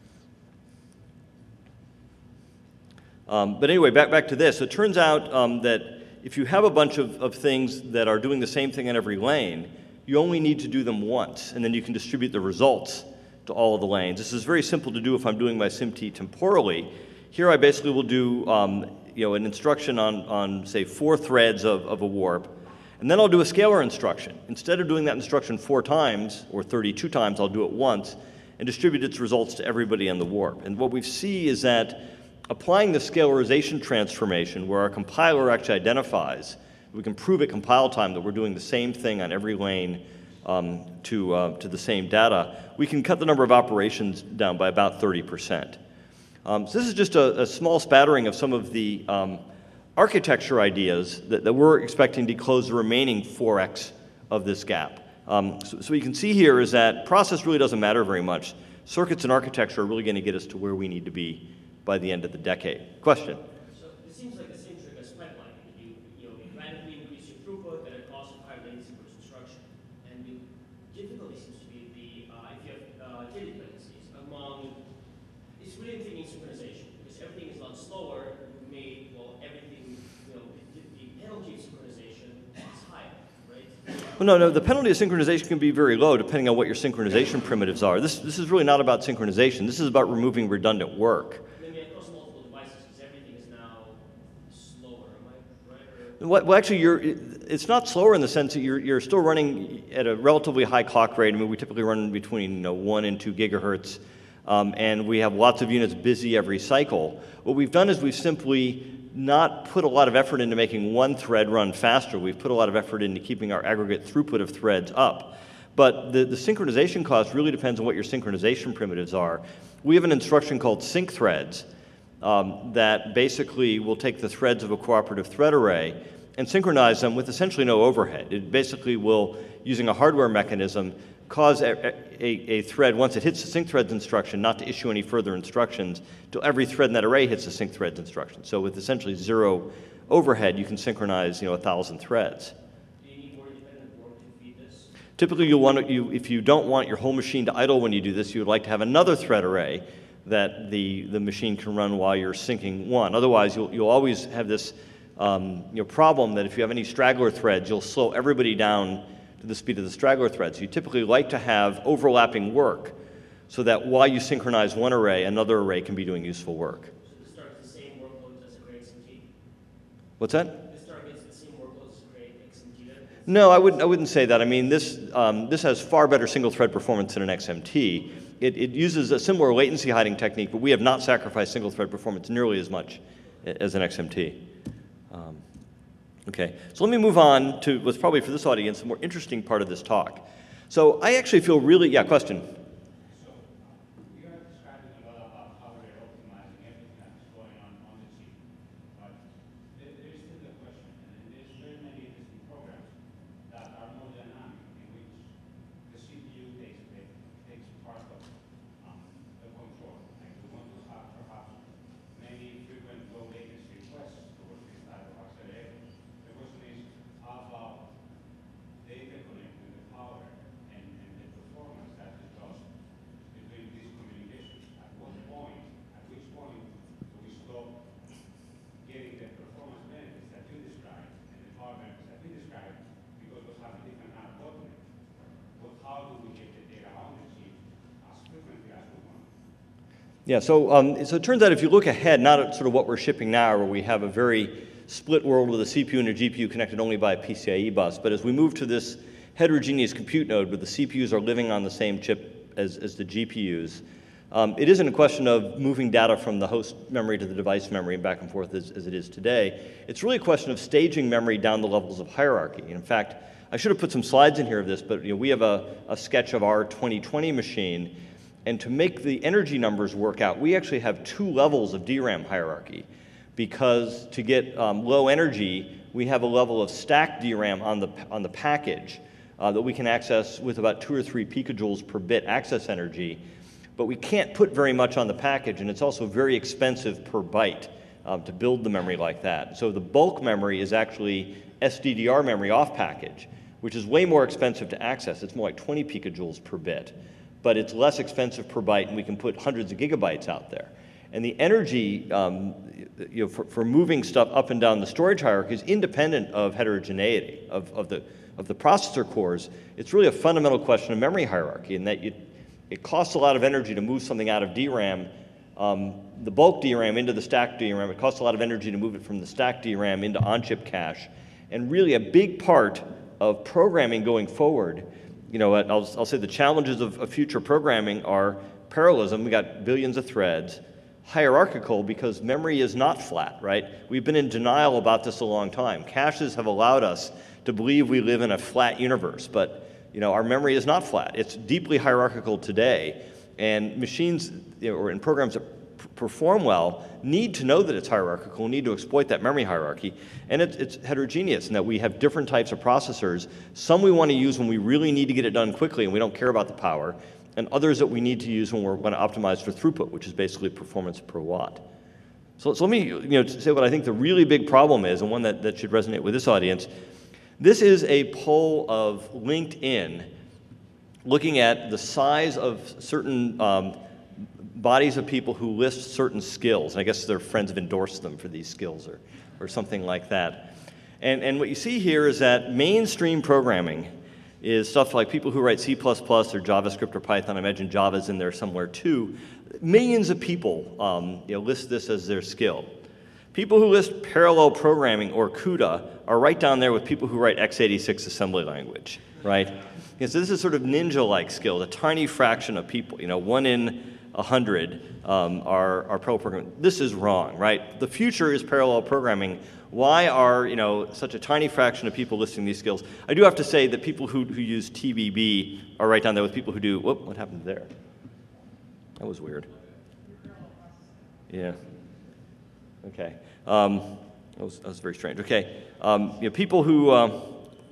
Um, but anyway, back, back to this. It turns out um, that if you have a bunch of, of things that are doing the same thing in every lane, you only need to do them once, and then you can distribute the results to all of the lanes. This is very simple to do if I'm doing my SIMT temporally. Here I basically will do um, you know, an instruction on, on, say, four threads of, of a warp, and then I'll do a scalar instruction. Instead of doing that instruction four times, or thirty-two times, I'll do it once, and distribute its results to everybody on the warp. And what we see is that applying the scalarization transformation, where our compiler actually identifies, we can prove at compile time that we're doing the same thing on every lane um, to, uh, to the same data, we can cut the number of operations down by about thirty percent. Um, so this is just a, a small spattering of some of the um, architecture ideas that, that we're expecting to close the remaining four x of this gap. Um, so, so what you can see here is that process really doesn't matter very much. Circuits and architecture are really going to get us to where we need to be by the end of the decade. Question? So it seems like the same trick as pipelining. You, you know, you radically increase your throughput at a cost of higher latency per construction. And the difficulty seems to be the, uh, if you have uh, data dependencies among, it's really thinking synchronization, because everything is a lot slower. You've made, well, everything, you know, the, the penalty of synchronization is higher, right? Well, no, no, the penalty of synchronization can be very low depending on what your synchronization primitives are. This, this is really not about synchronization. This is about removing redundant work. Maybe across multiple devices, because everything is now slower, am I right? Or Well, well, actually, you're, it's not slower in the sense that you're, you're still running at a relatively high clock rate. I mean, we typically run between you know, one and two gigahertz, um, and we have lots of units busy every cycle. What we've done is we've simply not put a lot of effort into making one thread run faster. We've put a lot of effort into keeping our aggregate throughput of threads up. But the, the synchronization cost really depends on what your synchronization primitives are. We have an instruction called sync threads um, that basically will take the threads of a cooperative thread array and synchronize them with essentially no overhead. It basically will, using a hardware mechanism, cause a, a, a thread, once it hits the sync threads instruction, not to issue any further instructions till every thread in that array hits the sync threads instruction. So with essentially zero overhead, you can synchronize you know, a thousand threads. do you need more independent work to feed this? Typically, you'll want to, you, if you don't want your whole machine to idle when you do this, you would like to have another thread array that the, the machine can run while you're syncing one. Otherwise, you'll, you'll always have this um, you know, problem that if you have any straggler threads, you'll slow everybody down to the speed of the straggler threads. You typically like to have overlapping work so that while you synchronize one array, another array can be doing useful work. So this targets the same workloads as a Cray X M T? What's that? This targets the same workloads as a Cray X M T then? No, I wouldn't, I wouldn't say that. I mean, this, um, this has far better single-thread performance than an X M T. It, it uses a similar latency hiding technique, but we have not sacrificed single-thread performance nearly as much as an X M T. Um, okay, so let me move on to what's probably for this audience the more interesting part of this talk. So I actually feel really, yeah, question? So, you are describing a lot about how we're optimizing everything that's going on on the chip, but there, there is still a question, and there's very many interesting programs that are more dynamic, in which the C P U takes, takes part of um, the control. Like we want to have perhaps many frequent low latency requests towards this type of accelerator. The question is, how about the interconnect with the power and, and the performance that is lost between these communications? At what point, at which point do we stop getting the performance benefits that you described and the power benefits that we described because we have a different kind of bottleneck? But how do we get the data on the chip as frequently as we want? Yeah, so, um, so it turns out if you look ahead, not at sort of what we're shipping now, where we have a very split world with a C P U and a G P U connected only by a PCIe bus, but as we move to this heterogeneous compute node where the C P Us are living on the same chip as, as the G P Us, um, it isn't a question of moving data from the host memory to the device memory and back and forth as, as it is today. It's really a question of staging memory down the levels of hierarchy. And in fact, I should have put some slides in here of this, but you know, we have a, a sketch of our twenty twenty machine, and to make the energy numbers work out, we actually have two levels of D RAM hierarchy, because to get um, low energy, we have a level of stacked D RAM on the, on the package uh, that we can access with about two or three picojoules per bit access energy, but we can't put very much on the package, and it's also very expensive per byte um, to build the memory like that. So the bulk memory is actually S D D R memory off package, which is way more expensive to access. It's more like twenty picojoules per bit, but it's less expensive per byte, and we can put hundreds of gigabytes out there. And the energy um, you know, for, for moving stuff up and down the storage hierarchy is independent of heterogeneity of, of, the, of the processor cores. It's really a fundamental question of memory hierarchy, in that you, it costs a lot of energy to move something out of D RAM, um, the bulk D RAM into the stacked D RAM. It costs a lot of energy to move it from the stacked D RAM into on-chip cache. And really a big part of programming going forward, you know, I'll, I'll say the challenges of, of future programming are parallelism. We got billions of threads. Hierarchical, because memory is not flat, right? We've been in denial about this a long time. Caches have allowed us to believe we live in a flat universe, but you know, our memory is not flat. It's deeply hierarchical today, and machines, you know, or in programs that p- perform well need to know that it's hierarchical, need to exploit that memory hierarchy, and it's, it's heterogeneous in that we have different types of processors. Some we want to use when we really need to get it done quickly and we don't care about the power, and others that we need to use when we're going to optimize for throughput, which is basically performance per watt. So, so let me you know, say what I think the really big problem is, and one that, that should resonate with this audience. This is a poll of LinkedIn looking at the size of certain um, bodies of people who list certain skills. And I guess their friends have endorsed them for these skills or, or something like that. And, and what you see here is that mainstream programming is stuff like people who write C plus plus or JavaScript or Python. I imagine Java's in there somewhere too. Millions of people um, you know, list this as their skill. People who list parallel programming or CUDA are right down there with people who write x eighty-six assembly language, right? And so this is sort of ninja-like skill, a tiny fraction of people, you know, one in a hundred um, are, are parallel programming. This is wrong, right? The future is parallel programming. Why are, you know, such a tiny fraction of people listing these skills? I do have to say that people who, who use T B B are right down there with people who do, whoop, what happened there? That was weird. Yeah. Okay. Um, that, was, that was very strange. Okay. Um, you know, people who um,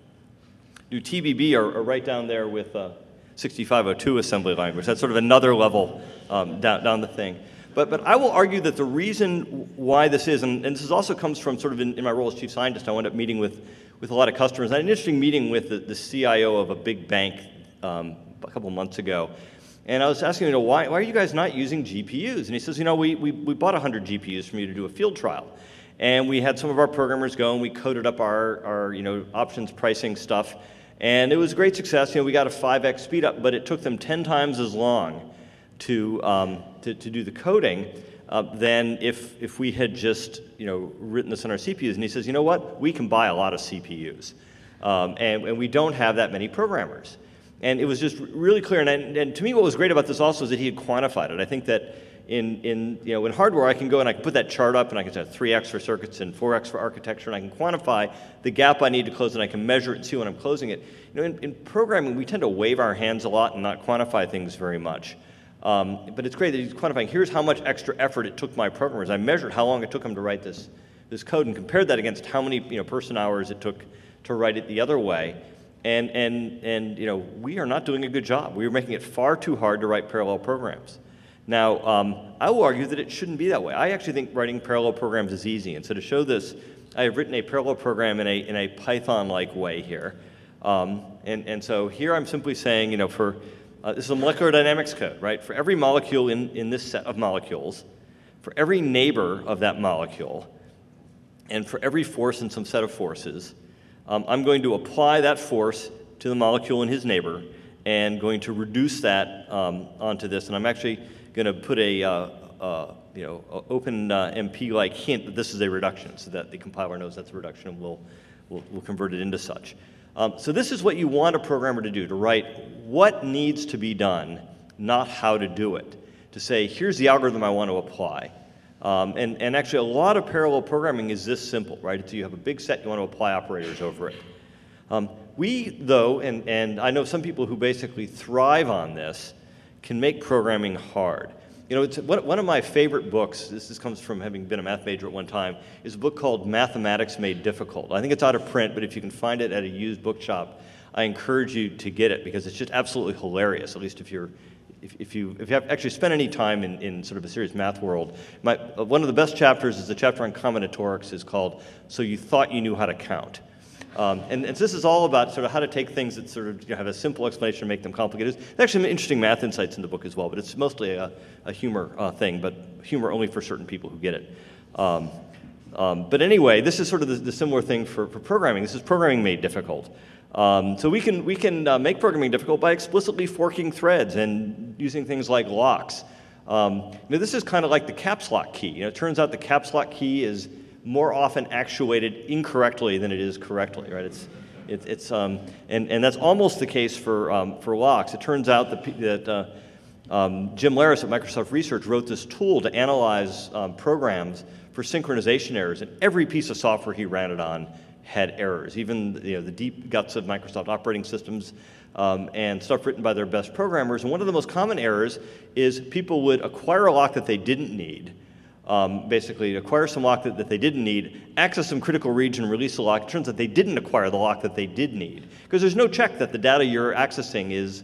do T B B are, are right down there with uh, sixty-five oh two assembly language. That's sort of another level um, down, down the thing. But, but I will argue that the reason why this is, and, and this is also comes from sort of in, in my role as chief scientist, I wound up meeting with, with a lot of customers. I had an interesting meeting with the, the C I O of a big bank um, a couple months ago. And I was asking him, you know, why, why are you guys not using G P Us? And he says, you know, we, we, we bought one hundred G P Us from you to do a field trial. And we had some of our programmers go and we coded up our, our you know, options pricing stuff. And it was a great success. You know, we got a five X speed up, but it took them ten times as long to, um, to, to do the coding uh, than if, if we had just, you know, written this on our C P Us. And he says, you know what? We can buy a lot of C P Us. Um, and, and we don't have that many programmers. And it was just really clear. And, I, and to me, what was great about this also is that he had quantified it. I think that in, in, you know, in hardware, I can go and I can put that chart up and I can say three X for circuits and four X for architecture, and I can quantify the gap I need to close, and I can measure it and see when I'm closing it. You know, in, in programming, we tend to wave our hands a lot and not quantify things very much. Um, but it's great that he's quantifying, here's how much extra effort it took my programmers. I measured how long it took them to write this, this code and compared that against how many, you know, person hours it took to write it the other way. And, and, and you know, we are not doing a good job. We are making it far too hard to write parallel programs. Now, um, I will argue that it shouldn't be that way. I actually think writing parallel programs is easy. And so to show this, I have written a parallel program in a, in a Python-like way here. Um, and, and so here I'm simply saying, you know, for, uh, this is a molecular dynamics code, right? For every molecule in, in this set of molecules, for every neighbor of that molecule, and for every force in some set of forces, Um, I'm going to apply that force to the molecule and his neighbor and going to reduce that um, onto this. And I'm actually going to put a uh, uh, you know, open uh, M P-like hint that this is a reduction so that the compiler knows that's a reduction and we'll, we'll, we'll convert it into such. Um, so this is what you want a programmer to do, to write what needs to be done, not how to do it. To say, here's the algorithm I want to apply. Um, and, and actually, a lot of parallel programming is this simple, right? So you have a big set, you want to apply operators over it. Um, we, though, and, and I know some people who basically thrive on this, can make programming hard. You know, it's one, one of my favorite books, this, this comes from having been a math major at one time, is a book called Mathematics Made Difficult. I think it's out of print, but if you can find it at a used bookshop, I encourage you to get it because it's just absolutely hilarious, at least if you're If, if you if you have actually spent any time in, in sort of a serious math world. My, uh, one of the best chapters is the chapter on combinatorics is called So You Thought You Knew How to Count. Um, and, and this is all about sort of how to take things that sort of you know, have a simple explanation and make them complicated. There's actually some interesting math insights in the book as well, but it's mostly a, a humor uh, thing, but humor only for certain people who get it. Um, um, but anyway, this is sort of the, the similar thing for, for programming. This is programming made difficult. Um, so we can, we can uh, make programming difficult by explicitly forking threads and using things like locks. Um, you know, this is kind of like the caps lock key. You know, it turns out the caps lock key is more often actuated incorrectly than it is correctly, right? It's, it, it's, um, and, and that's almost the case for, um, for locks. It turns out that, that uh, um, Jim Laris at Microsoft Research wrote this tool to analyze um, programs for synchronization errors, and every piece of software he ran it on had errors, even you know, the deep guts of Microsoft operating systems um, and stuff written by their best programmers. And one of the most common errors is people would acquire a lock that they didn't need, um, basically acquire some lock that, that they didn't need, access some critical region, release a lock. It turns out they didn't acquire the lock that they did need because there's no check that the data you're accessing is,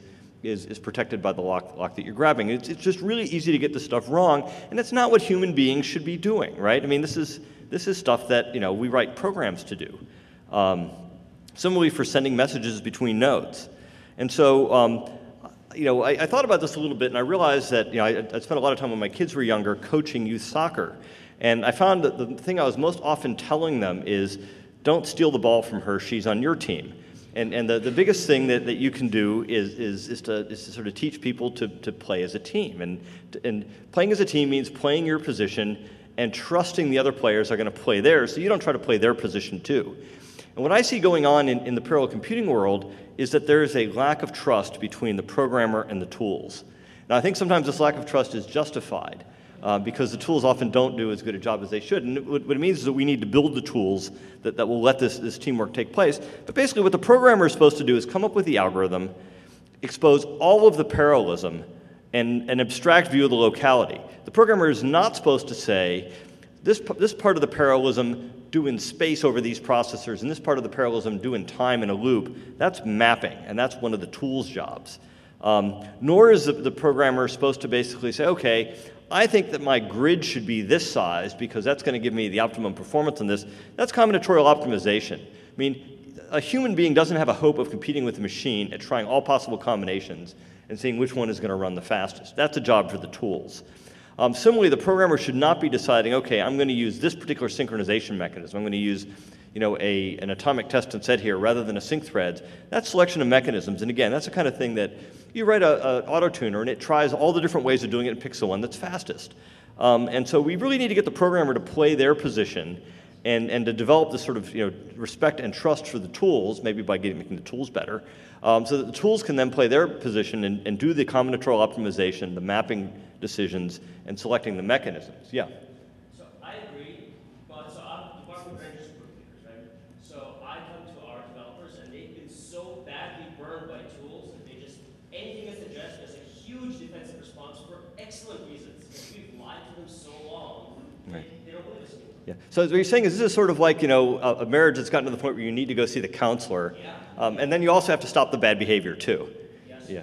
is, is protected by the lock, lock that you're grabbing. It's, it's just really easy to get this stuff wrong, and it's not what human beings should be doing, right? I mean, this is, this is stuff that, you know, we write programs to do. Um, similarly for sending messages between nodes. And so, um, you know, I, I thought about this a little bit, and I realized that, you know, I, I spent a lot of time when my kids were younger coaching youth soccer. And I found that the thing I was most often telling them is, don't steal the ball from her, she's on your team. And, and the, the biggest thing that, that you can do is, is, is, to, is to sort of teach people to, to play as a team. And, and playing as a team means playing your position and trusting the other players are going to play theirs, so you don't try to play their position too. And what I see going on in, in the parallel computing world is that there is a lack of trust between the programmer and the tools. Now, I think sometimes this lack of trust is justified uh, because the tools often don't do as good a job as they should. And what, what it means is that we need to build the tools that, that will let this, this teamwork take place. But basically what the programmer is supposed to do is come up with the algorithm, expose all of the parallelism, and an abstract view of the locality. The programmer is not supposed to say, this, this part of the parallelism do in space over these processors, and this part of the parallelism do in time in a loop. That's mapping, and that's one of the tool's jobs. Um, nor is the, the programmer supposed to basically say, okay, I think that my grid should be this size because that's going to give me the optimum performance on this. That's combinatorial optimization. I mean, a human being doesn't have a hope of competing with a machine at trying all possible combinations and seeing which one is going to run the fastest. That's a job for the tools. Um, similarly, the programmer should not be deciding, okay, I'm going to use this particular synchronization mechanism. I'm going to use, you know, a, an atomic test and set here rather than a sync threads. That's selection of mechanisms. And again, that's the kind of thing that you write an auto tuner and it tries all the different ways of doing it and picks the one that's fastest. Um, and so we really need to get the programmer to play their position and, and to develop this sort of, you know, respect and trust for the tools, maybe by getting, making the tools better, um, so that the tools can then play their position and, and do the combinatorial optimization, the mapping decisions, and selecting the mechanisms. Yeah. So I agree, but so I'm Department of Energy supercomputers, right? So I come to our developers and they've been so badly burned by tools that they just, anything that's suggested is a huge defensive response for excellent reasons. Because we've lied to them so long, Right. they, they don't believe us anymore. Yeah. So what you're saying is this is sort of like, you know, a, a marriage that's gotten to the point where you need to go see the counselor. Yeah. Um, and then you also have to stop the bad behavior too. Yes. Yeah.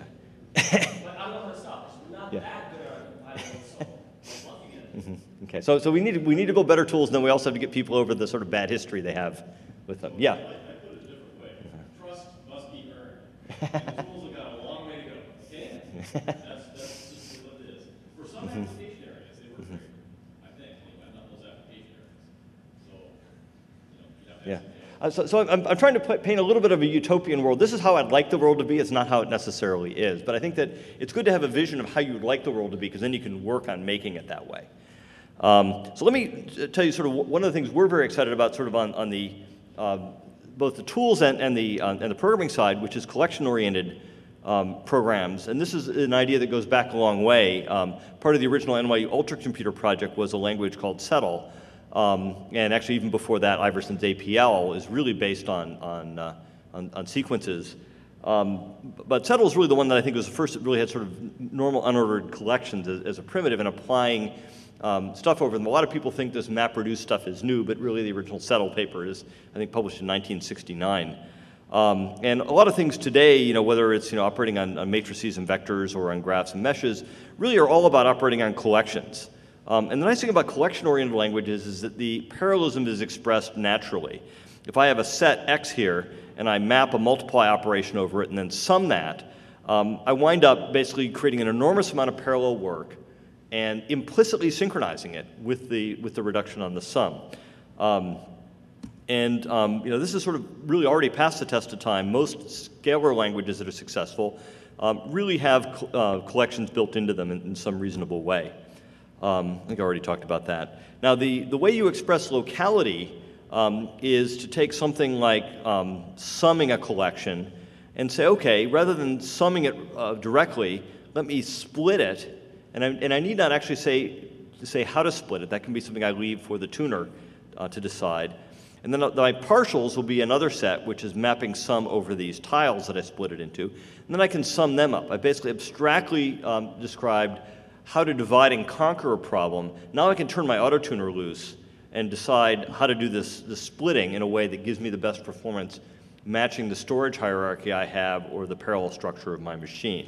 But I don't know how to stop. It's not Yeah. that good at compiling, so I'm lucky at it. Mm-hmm. Okay. So so we need to, we need to build better tools, and then we also have to get people over the sort of bad history they have with them. Yeah. I, I put it a different way. Trust must be earned. And the tools have got a long way to go. Okay? That's, that's just what it is. For some application areas, they work great. I think, anyway, not those application areas. So, you know, you have to Yeah. have some- Uh, so so I'm, I'm trying to put, paint a little bit of a utopian world. This is how I'd like the world to be. It's not how it necessarily is. But I think that it's good to have a vision of how you'd like the world to be, because then you can work on making it that way. Um, so let me tell you sort of one of the things we're very excited about sort of on, on the, uh, both the tools and, and, the, uh, and the programming side, which is collection-oriented um, programs. And this is an idea that goes back a long way. Um, part of the original N Y U Ultracomputer project was a language called Settle. Um, and actually, even before that, Iverson's A P L is really based on, on, uh, on, on sequences. Um, but Settle is really the one that I think was the first that really had sort of normal unordered collections as, as a primitive and applying um, stuff over them. A lot of people think this MapReduce stuff is new, but really the original Settle paper is, I think, published in nineteen sixty-nine. Um, and a lot of things today, you know, whether it's, you know, operating on, on matrices and vectors or on graphs and meshes, really are all about operating on collections. Um, and the nice thing about collection-oriented languages is that the parallelism is expressed naturally. If I have a set X here, and I map a multiply operation over it and then sum that, um, I wind up basically creating an enormous amount of parallel work and implicitly synchronizing it with the, with the reduction on the sum. Um, and um, you know, this is sort of really already past the test of time. Most scalar languages that are successful um, really have uh, collections built into them in, in some reasonable way. Um, I think I already talked about that. Now, the, the way you express locality um, is to take something like um, summing a collection and say, okay, rather than summing it uh, directly, let me split it. And I, and I need not actually say, say how to split it. That can be something I leave for the tuner uh, to decide. And then my partials will be another set, which is mapping sum over these tiles that I split it into. And then I can sum them up. I basically abstractly um, described how to divide and conquer a problem. Now I can turn my auto-tuner loose and decide how to do this, this splitting in a way that gives me the best performance, matching the storage hierarchy I have or the parallel structure of my machine.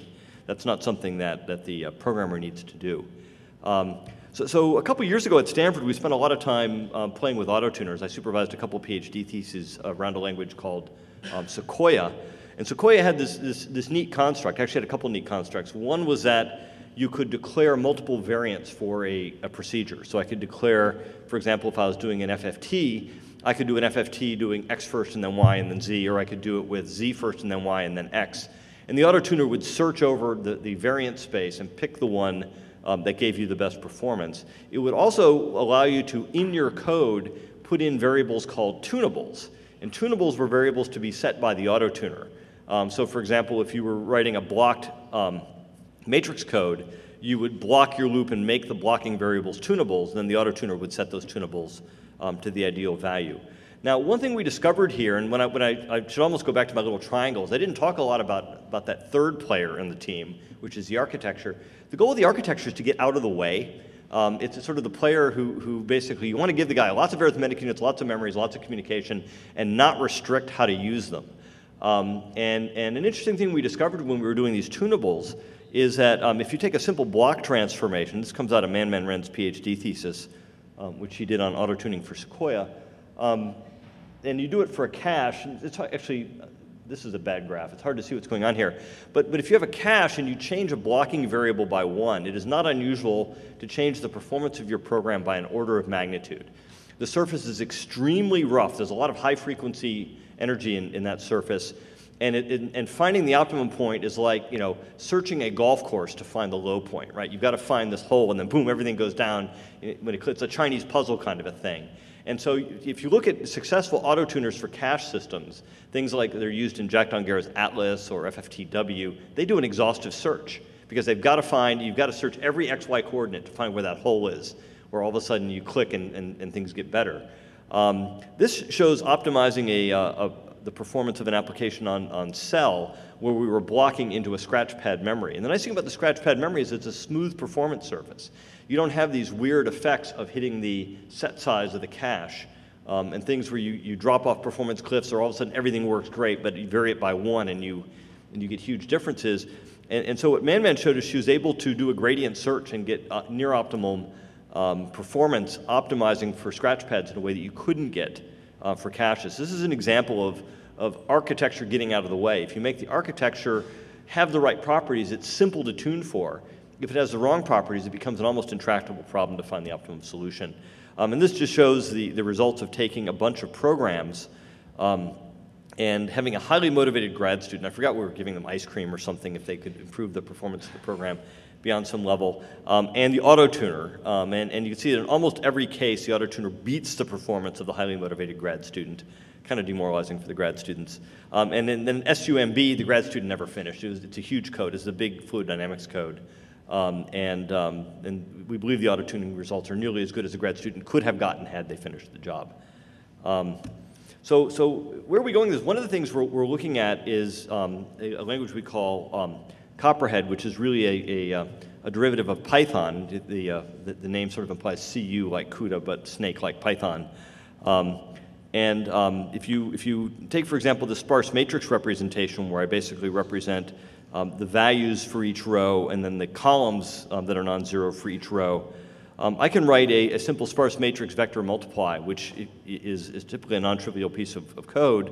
That's not something that, that the uh, programmer needs to do. Um, so, so a couple years ago at Stanford, we spent a lot of time um, playing with autotuners. I supervised a couple PhD theses around a language called um, Sequoia. And Sequoia had this, this, this neat construct, actually had a couple neat constructs. One was that you could declare multiple variants for a, a procedure. So I could declare, for example, if I was doing an F F T, I could do an F F T doing X first and then Y and then Z, or I could do it with Z first and then Y and then X. And the autotuner would search over the, the variant space and pick the one um, that gave you the best performance. It would also allow you to, in your code, put in variables called tunables. And tunables were variables to be set by the autotuner. Um, so for example, if you were writing a blocked um, matrix code, you would block your loop and make the blocking variables tunables, and then the autotuner would set those tunables um, to the ideal value. Now, one thing we discovered here, and when I, when I, I should almost go back to my little triangles, I didn't talk a lot about, about that third player in the team, which is the architecture. The goal of the architecture is to get out of the way. Um, it's sort of the player who, who basically, you want to give the guy lots of arithmetic units, lots of memories, lots of communication, and not restrict how to use them. Um, and, and an interesting thing we discovered when we were doing these tunables is that um, if you take a simple block transformation, this comes out of Man Man Ren's PhD thesis, um, which he did on auto-tuning for Sequoia, um, and you do it for a cache, and it's actually, this is a bad graph, it's hard to see what's going on here, but, but if you have a cache and you change a blocking variable by one, it is not unusual to change the performance of your program by an order of magnitude. The surface is extremely rough, there's a lot of high frequency energy in, in that surface, And, it, it, and finding the optimum point is like, you know, searching a golf course to find the low point, right? You've got to find this hole, and then boom, everything goes down. When it, it's a Chinese puzzle kind of a thing. And so if you look at successful autotuners for cache systems, things like they're used in Jack Dongar's Atlas or F F T W, they do an exhaustive search because they've got to find, you've got to search every X Y coordinate to find where that hole is, where all of a sudden you click and, and, and things get better. Um, this shows optimizing a, a, a the performance of an application on, on Cell where we were blocking into a scratchpad memory. And the nice thing about the scratchpad memory is it's a smooth performance surface. You don't have these weird effects of hitting the set size of the cache um, and things where you, you drop off performance cliffs or all of a sudden everything works great, but you vary it by one and you, and you get huge differences. And, and so what Man Man showed us, she was able to do a gradient search and get uh, near optimal um, performance optimizing for scratchpads in a way that you couldn't get Uh, for caches. This is an example of, of architecture getting out of the way. If you make the architecture have the right properties, it's simple to tune for. If it has the wrong properties, it becomes an almost intractable problem to find the optimum solution. Um, and this just shows the, the results of taking a bunch of programs um, and having a highly motivated grad student. I forgot we were giving them ice cream or something if they could improve the performance of the program beyond some level, um, and the autotuner. Um, and, and you can see that in almost every case, the autotuner beats the performance of the highly motivated grad student, kind of demoralizing for the grad students. Um, and then, then S U M B, the grad student never finished. It was, it's a huge code. It's a big fluid dynamics code. Um, and, um, and we believe the autotuning results are nearly as good as the grad student could have gotten had they finished the job. Um, so, so where are we going with this? One of the things we're, we're looking at is um, a, a language we call um, Copperhead, which is really a, a, a derivative of Python. The, uh, the, the name sort of implies C U like CUDA, but snake like Python. Um, and um, if, you, if you take, for example, the sparse matrix representation, where I basically represent um, the values for each row and then the columns um, that are non-zero for each row, um, I can write a, a simple sparse matrix vector multiply, which is, is typically a non-trivial piece of, of code.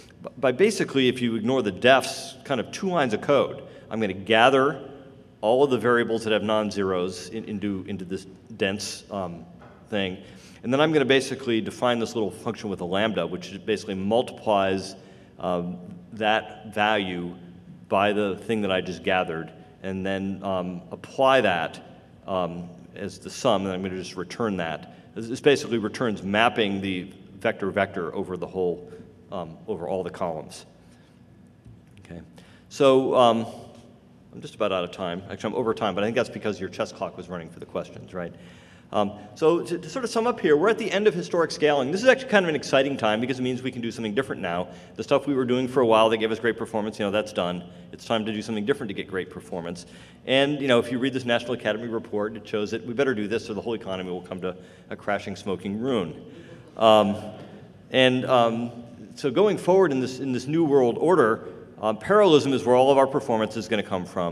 By basically, if you ignore the defs, kind of two lines of code, I'm going to gather all of the variables that have non-zeros in, into, into this dense um, thing, and then I'm going to basically define this little function with a lambda, which basically multiplies um, that value by the thing that I just gathered, and then um, apply that um, as the sum, and I'm going to just return that. This basically returns mapping the vector-vector over the whole, um, over all the columns. Okay, so. Um, I'm just about out of time. Actually, I'm over time, but I think that's because your chess clock was running for the questions, right? Um, so to, to sort of sum up here, we're at the end of historic scaling. This is actually kind of an exciting time because it means we can do something different now. The stuff we were doing for a while that gave us great performance, you know, that's done. It's time to do something different to get great performance. And, you know, if you read this National Academy report, it shows that we better do this or the whole economy will come to a crashing, smoking ruin. Um, and um, so going forward in this, in this new world order, Um, parallelism is where all of our performance is going to come from,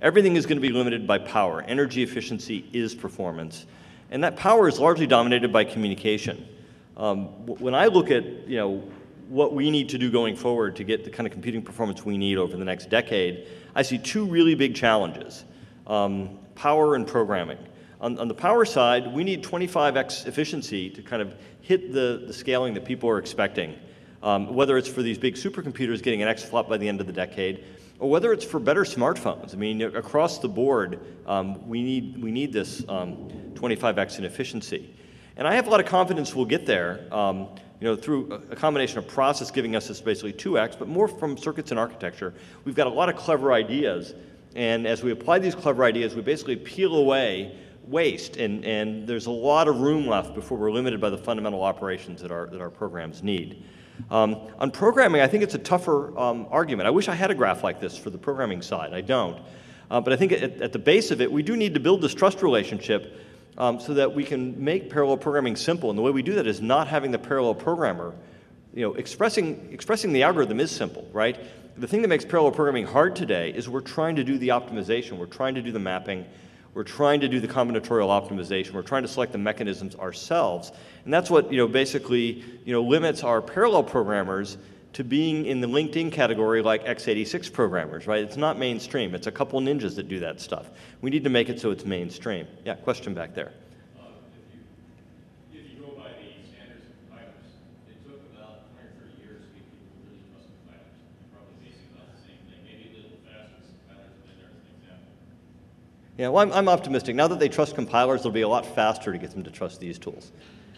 everything is going to be limited by power. Energy efficiency is performance. And that power is largely dominated by communication. Um, when I look at, you know, what we need to do going forward to get the kind of computing performance we need over the next decade, I see two really big challenges, um, power and programming. On, on the power side, we need twenty-five x efficiency to kind of hit the, the scaling that people are expecting, um, whether it's for these big supercomputers getting an exaflop by the end of the decade, or whether it's for better smartphones. I mean, across the board, um, we need, we need this um, twenty-five x in efficiency. And I have a lot of confidence we'll get there, um, you know, through a combination of process giving us this basically two x, but more from circuits and architecture. We've got a lot of clever ideas, and as we apply these clever ideas, we basically peel away waste, and, and there's a lot of room left before we're limited by the fundamental operations that our, that our programs need. Um, on programming, I think it's a tougher um, argument. I wish I had a graph like this for the programming side. I don't. Uh, but I think at, at the base of it, we do need to build this trust relationship Um, so that we can make parallel programming simple. And the way we do that is not having the parallel programmer, you know, expressing, expressing the algorithm is simple, right? The thing that makes parallel programming hard today is we're trying to do the optimization, we're trying to do the mapping, we're trying to do the combinatorial optimization, we're trying to select the mechanisms ourselves. And that's what, you know, basically, you know, limits our parallel programmers to being in the LinkedIn category like x eighty-six programmers, right? It's not mainstream. It's a couple ninjas that do that stuff. We need to make it so it's mainstream. Yeah, question back there. Uh, if you, if you go by the standards of compilers, it took about twenty or thirty years to get people to really trust compilers. They're probably basing it on the same thing, maybe a little faster as compilers have been there as an example. Yeah, well, I'm, I'm optimistic. Now that they trust compilers, it'll be a lot faster to get them to trust these tools.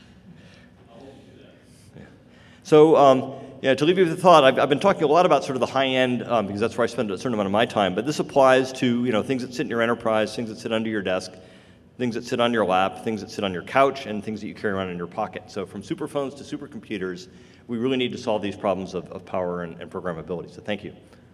I'll hold you to that. Yeah. So, um, yeah, to leave you with a thought, I've, I've been talking a lot about sort of the high end um, because that's where I spend a certain amount of my time. But this applies to, you know, things that sit in your enterprise, things that sit under your desk, things that sit on your lap, things that sit on your couch, and things that you carry around in your pocket. So from superphones to supercomputers, we really need to solve these problems of, of power and, and programmability. So thank you.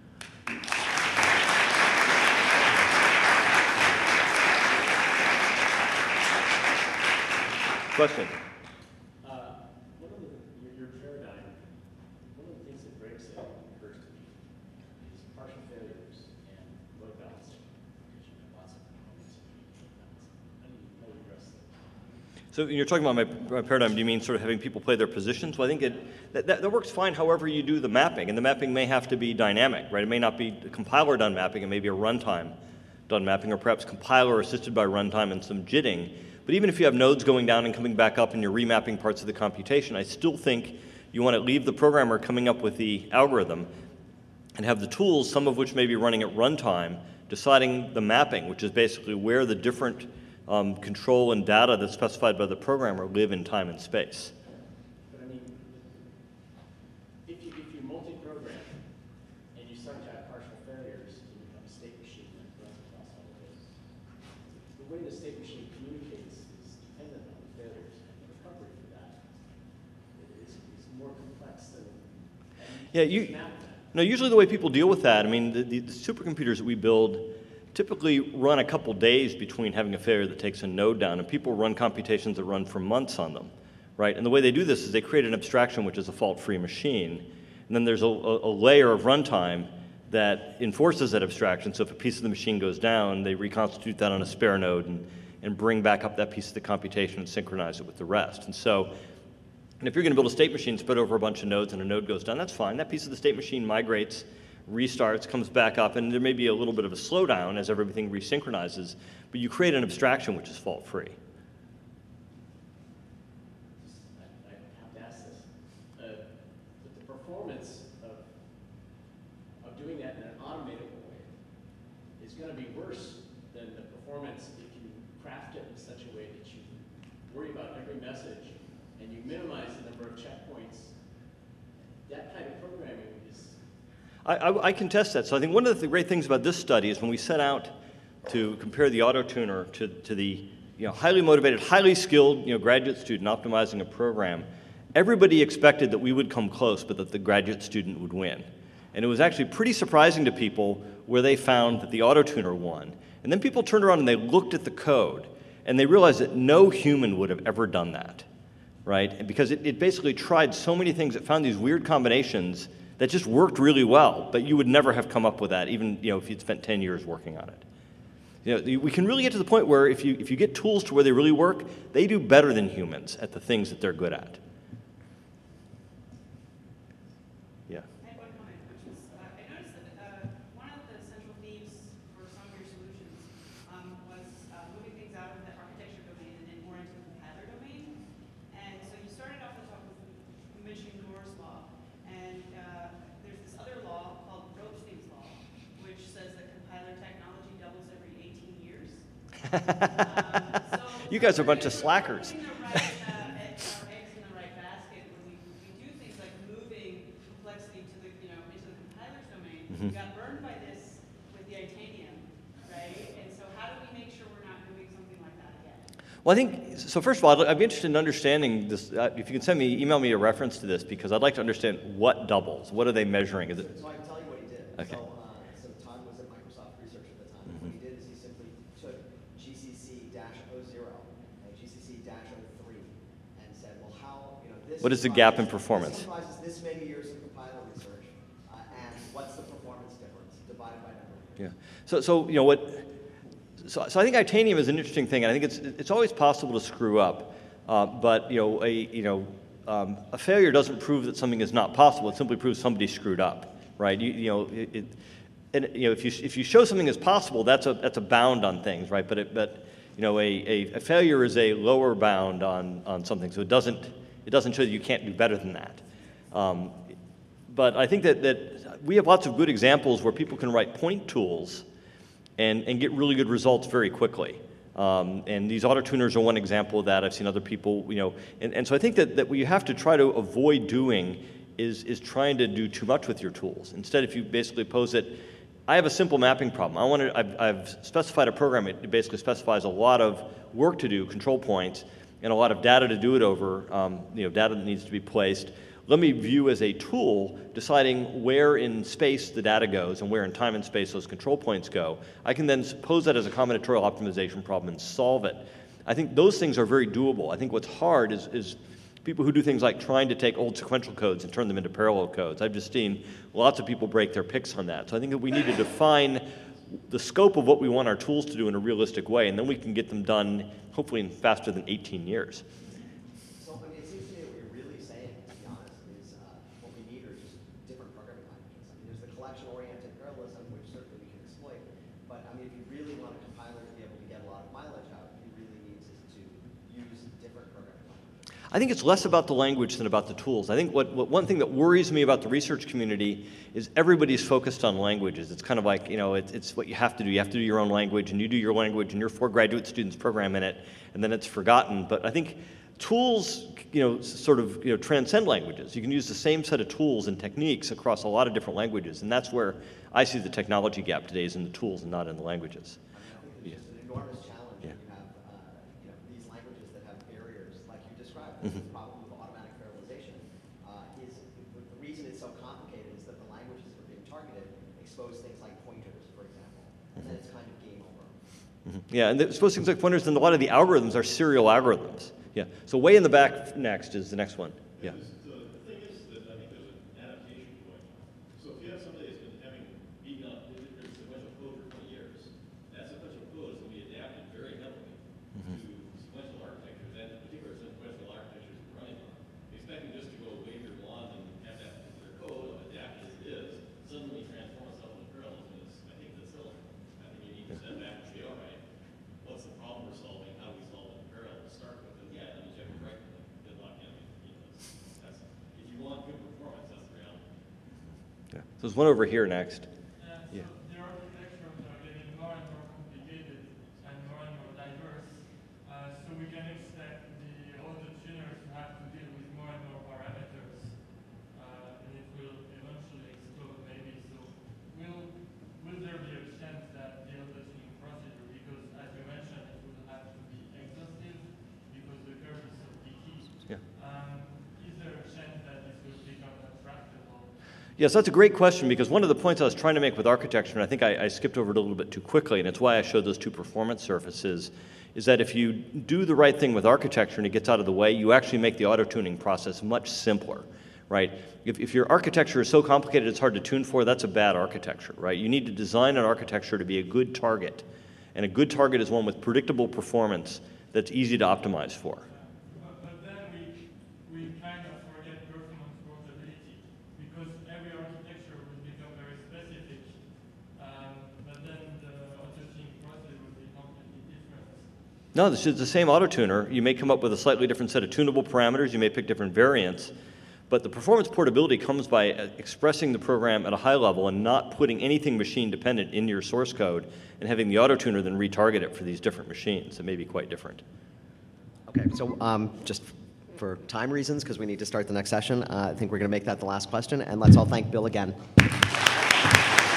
Question? Uh, one of the, your, your paradigm, one of the things that breaks it occurs to me is partial failures and load balancing, because you have lots of components and you need load balancing. How do you, how do you address that? So you're talking about my, my paradigm, do you mean sort of having people play their positions? Well, I think it, that, that, that works fine however you do the mapping, and the mapping may have to be dynamic, right? It may not be a compiler-done mapping, it may be a runtime-done mapping, or perhaps compiler-assisted by runtime and some jitting. But even if you have nodes going down and coming back up and you're remapping parts of the computation, I still think you want to leave the programmer coming up with the algorithm and have the tools, some of which may be running at runtime, deciding the mapping, which is basically where the different um, control and data that's specified by the programmer live in time and space. But I mean, if you, if you multi-program and you start to have partial failures, you have a state machine that runs across all of this. The way the state machine communicates is dependent on the failures, and the recovery for that is, is more complex than. Yeah, you, no, usually the way people deal with that, I mean, the, the, the supercomputers that we build typically run a couple days between having a failure that takes a node down, and people run computations that run for months on them, right? And the way they do this is they create an abstraction, which is a fault-free machine, and then there's a, a, a layer of runtime that enforces that abstraction. So if a piece of the machine goes down, they reconstitute that on a spare node and, and bring back up that piece of the computation and synchronize it with the rest. And so, and if you're going to build a state machine spread over a bunch of nodes and a node goes down, that's fine. That piece of the state machine migrates, restarts, comes back up, and there may be a little bit of a slowdown as everything resynchronizes, but you create an abstraction which is fault-free. I, I have to ask this. Uh, but the performance of, of doing that in an automated way is going to be worse than the performance if you craft it in such a way that you worry about every message and you minimize the number of checkpoints. That kind of programming is I, I, I contest that. So I think one of the great things about this study is when we set out to compare the auto-tuner to, to the you know, highly motivated, highly skilled you know, graduate student optimizing a program, everybody expected that we would come close, but that the graduate student would win. And it was actually pretty surprising to people where they found that the auto-tuner won. And then people turned around and they looked at the code, and they realized that no human would have ever done that, right? And because it, it basically tried so many things, it found these weird combinations that just worked really well, but you would never have come up with that, even you know, if you'd spent ten years working on it. You know, we can really get to the point where if you, if you get tools to where they really work, they do better than humans at the things that they're good at. Yeah. I had one comment, which was, uh, I noticed that uh, one of the central themes for some of your solutions um, was uh, moving things out of the architecture domain and then more into the compiler domain. And so you started off the talk with mentioning Moore's law, and uh, there's this other law called Ropstein's law, which says that compiler technology doubles every eighteen years. um, so You guys are a bunch of slackers. Putting the right, uh, egg- our eggs in the right basket when we, we do things like moving complexity to the, you know, into the compiler's domain. We got burned by this with the Itanium, right? And so how do we make sure we're not doing something like that again? Well, I think, so first of all, I'd, I'd be interested in understanding this. Uh, if you can send me, email me a reference to this, because I'd like to understand what doubles. What are they measuring? Is it? So I can tell you what he did. Okay. So, uh, so Todd was at Microsoft Research at the time. What he did is he simply took G C C oh zero and G C C oh three and said, well, how, you know, this. What is the gap in comprises- performance? This comprises this many years of compiler research, uh, and what's the performance difference divided by number of years. Yeah. So, so you know what? So, so I think Itanium is an interesting thing, and I think it's it's always possible to screw up. Uh, but you know, a you know, um, a failure doesn't prove that something is not possible. It simply proves somebody screwed up, right? You, you know, it, it, and you know, if you if you show something is possible, that's a that's a bound on things, right? But it, but you know, a, a, a failure is a lower bound on on something, so it doesn't it doesn't show that you can't do better than that. Um, but I think that that we have lots of good examples where people can write point tools and, and get really good results very quickly. Um, and these auto-tuners are one example of that. I've seen other people, you know, and, and so I think that, that what you have to try to avoid doing is, is trying to do too much with your tools. Instead, if you basically pose it, I have a simple mapping problem. I want to, I've, I've specified a program. It basically specifies a lot of work to do, control points, and a lot of data to do it over, um, you know, data that needs to be placed. Let me view as a tool deciding where in space the data goes and where in time and space those control points go. I can then pose that as a combinatorial optimization problem and solve it. I think those things are very doable. I think what's hard is, is people who do things like trying to take old sequential codes and turn them into parallel codes. I've just seen lots of people break their picks on that. So I think that we need to define the scope of what we want our tools to do in a realistic way, and then we can get them done hopefully in faster than eighteen years. So, I mean, it seems to me what you're really saying, to be honest, is uh, what we need are just different programming languages. I mean, there's the collection-oriented parallelism, which certainly we can exploit. But, I mean, if you really want a compiler to be able to get a lot of mileage out, you really need to, to use different programming languages. I think it's less about the language than about the tools. I think what, what one thing that worries me about the research community is everybody's focused on languages. It's kind of like, you know, it, it's what you have to do. You have to do your own language, and you do your language, and your four graduate students program in it, and then it's forgotten. But I think tools, you know, sort of, you know, transcend languages. You can use the same set of tools and techniques across a lot of different languages, and that's where I see the technology gap today is in the tools and not in the languages. I mean, I think it's just an enormous challenge Yeah. when you have, uh, you know, these languages that have barriers, like you described. Mhm. The problem with automatic parallelization uh, is the, the reason it's so complicated is that the languages that are being targeted expose things like pointers, for example, and then it's kind of game over. Mhm. Yeah, and the, suppose things like pointers, then a lot of the algorithms are serial algorithms. Yeah. So way in the back next is the next one. Yeah. The, the thing is that I think there's an adaptation going on. So if you have somebody that's been having beaten up with sequential code for twenty years, that sequential code is going to be adapted very heavily to sequential architectures, and in particular sequential architectures you're running on. Expecting just to go wave your wand and have that particular code adapt as it is, suddenly transform itself into parallelism is, I think, that's silly. I think you need to step back and say, all right, what's the problem we're solving? How do we solve it in parallel to start with? And yeah, that means you have to write them. Good luck, I mean, you know, that's, that's, if you want good performance, that's the reality. Yeah. So there's one over here next. Uh, Yeah. So the architectures are getting more and more complicated and more and more diverse. Uh, so we can expect the auto-tuners to have to deal with more and more parameters. Uh, and it will eventually explode maybe. So will, will there be a chance that the auto-tuning procedure, because as you mentioned, it will have to be exhaustive because the curve is so picky. Yeah. Um, is there a chance that this will become attractable? Yes, that's a great question, because one of the points I was trying to make with architecture, and I think I, I skipped over it a little bit too quickly, and it's why I showed those two performance surfaces, is that if you do the right thing with architecture and it gets out of the way, you actually make the auto-tuning process much simpler, right? If, if your architecture is so complicated it's hard to tune for, that's a bad architecture, right? You need to design an architecture to be a good target. And a good target is one with predictable performance that's easy to optimize for. But, but then we, we kind of forget performance portability, because every architecture will become very specific, um, but then the auto-tuning process will be completely different. No, this is the same auto-tuner. You may come up with a slightly different set of tunable parameters. You may pick different variants. But the performance portability comes by expressing the program at a high level and not putting anything machine-dependent in your source code and having the auto-tuner then retarget it for these different machines. It may be quite different. Okay, so um, just for time reasons, because we need to start the next session, uh, I think we're going to make that the last question. And let's all thank Bill again.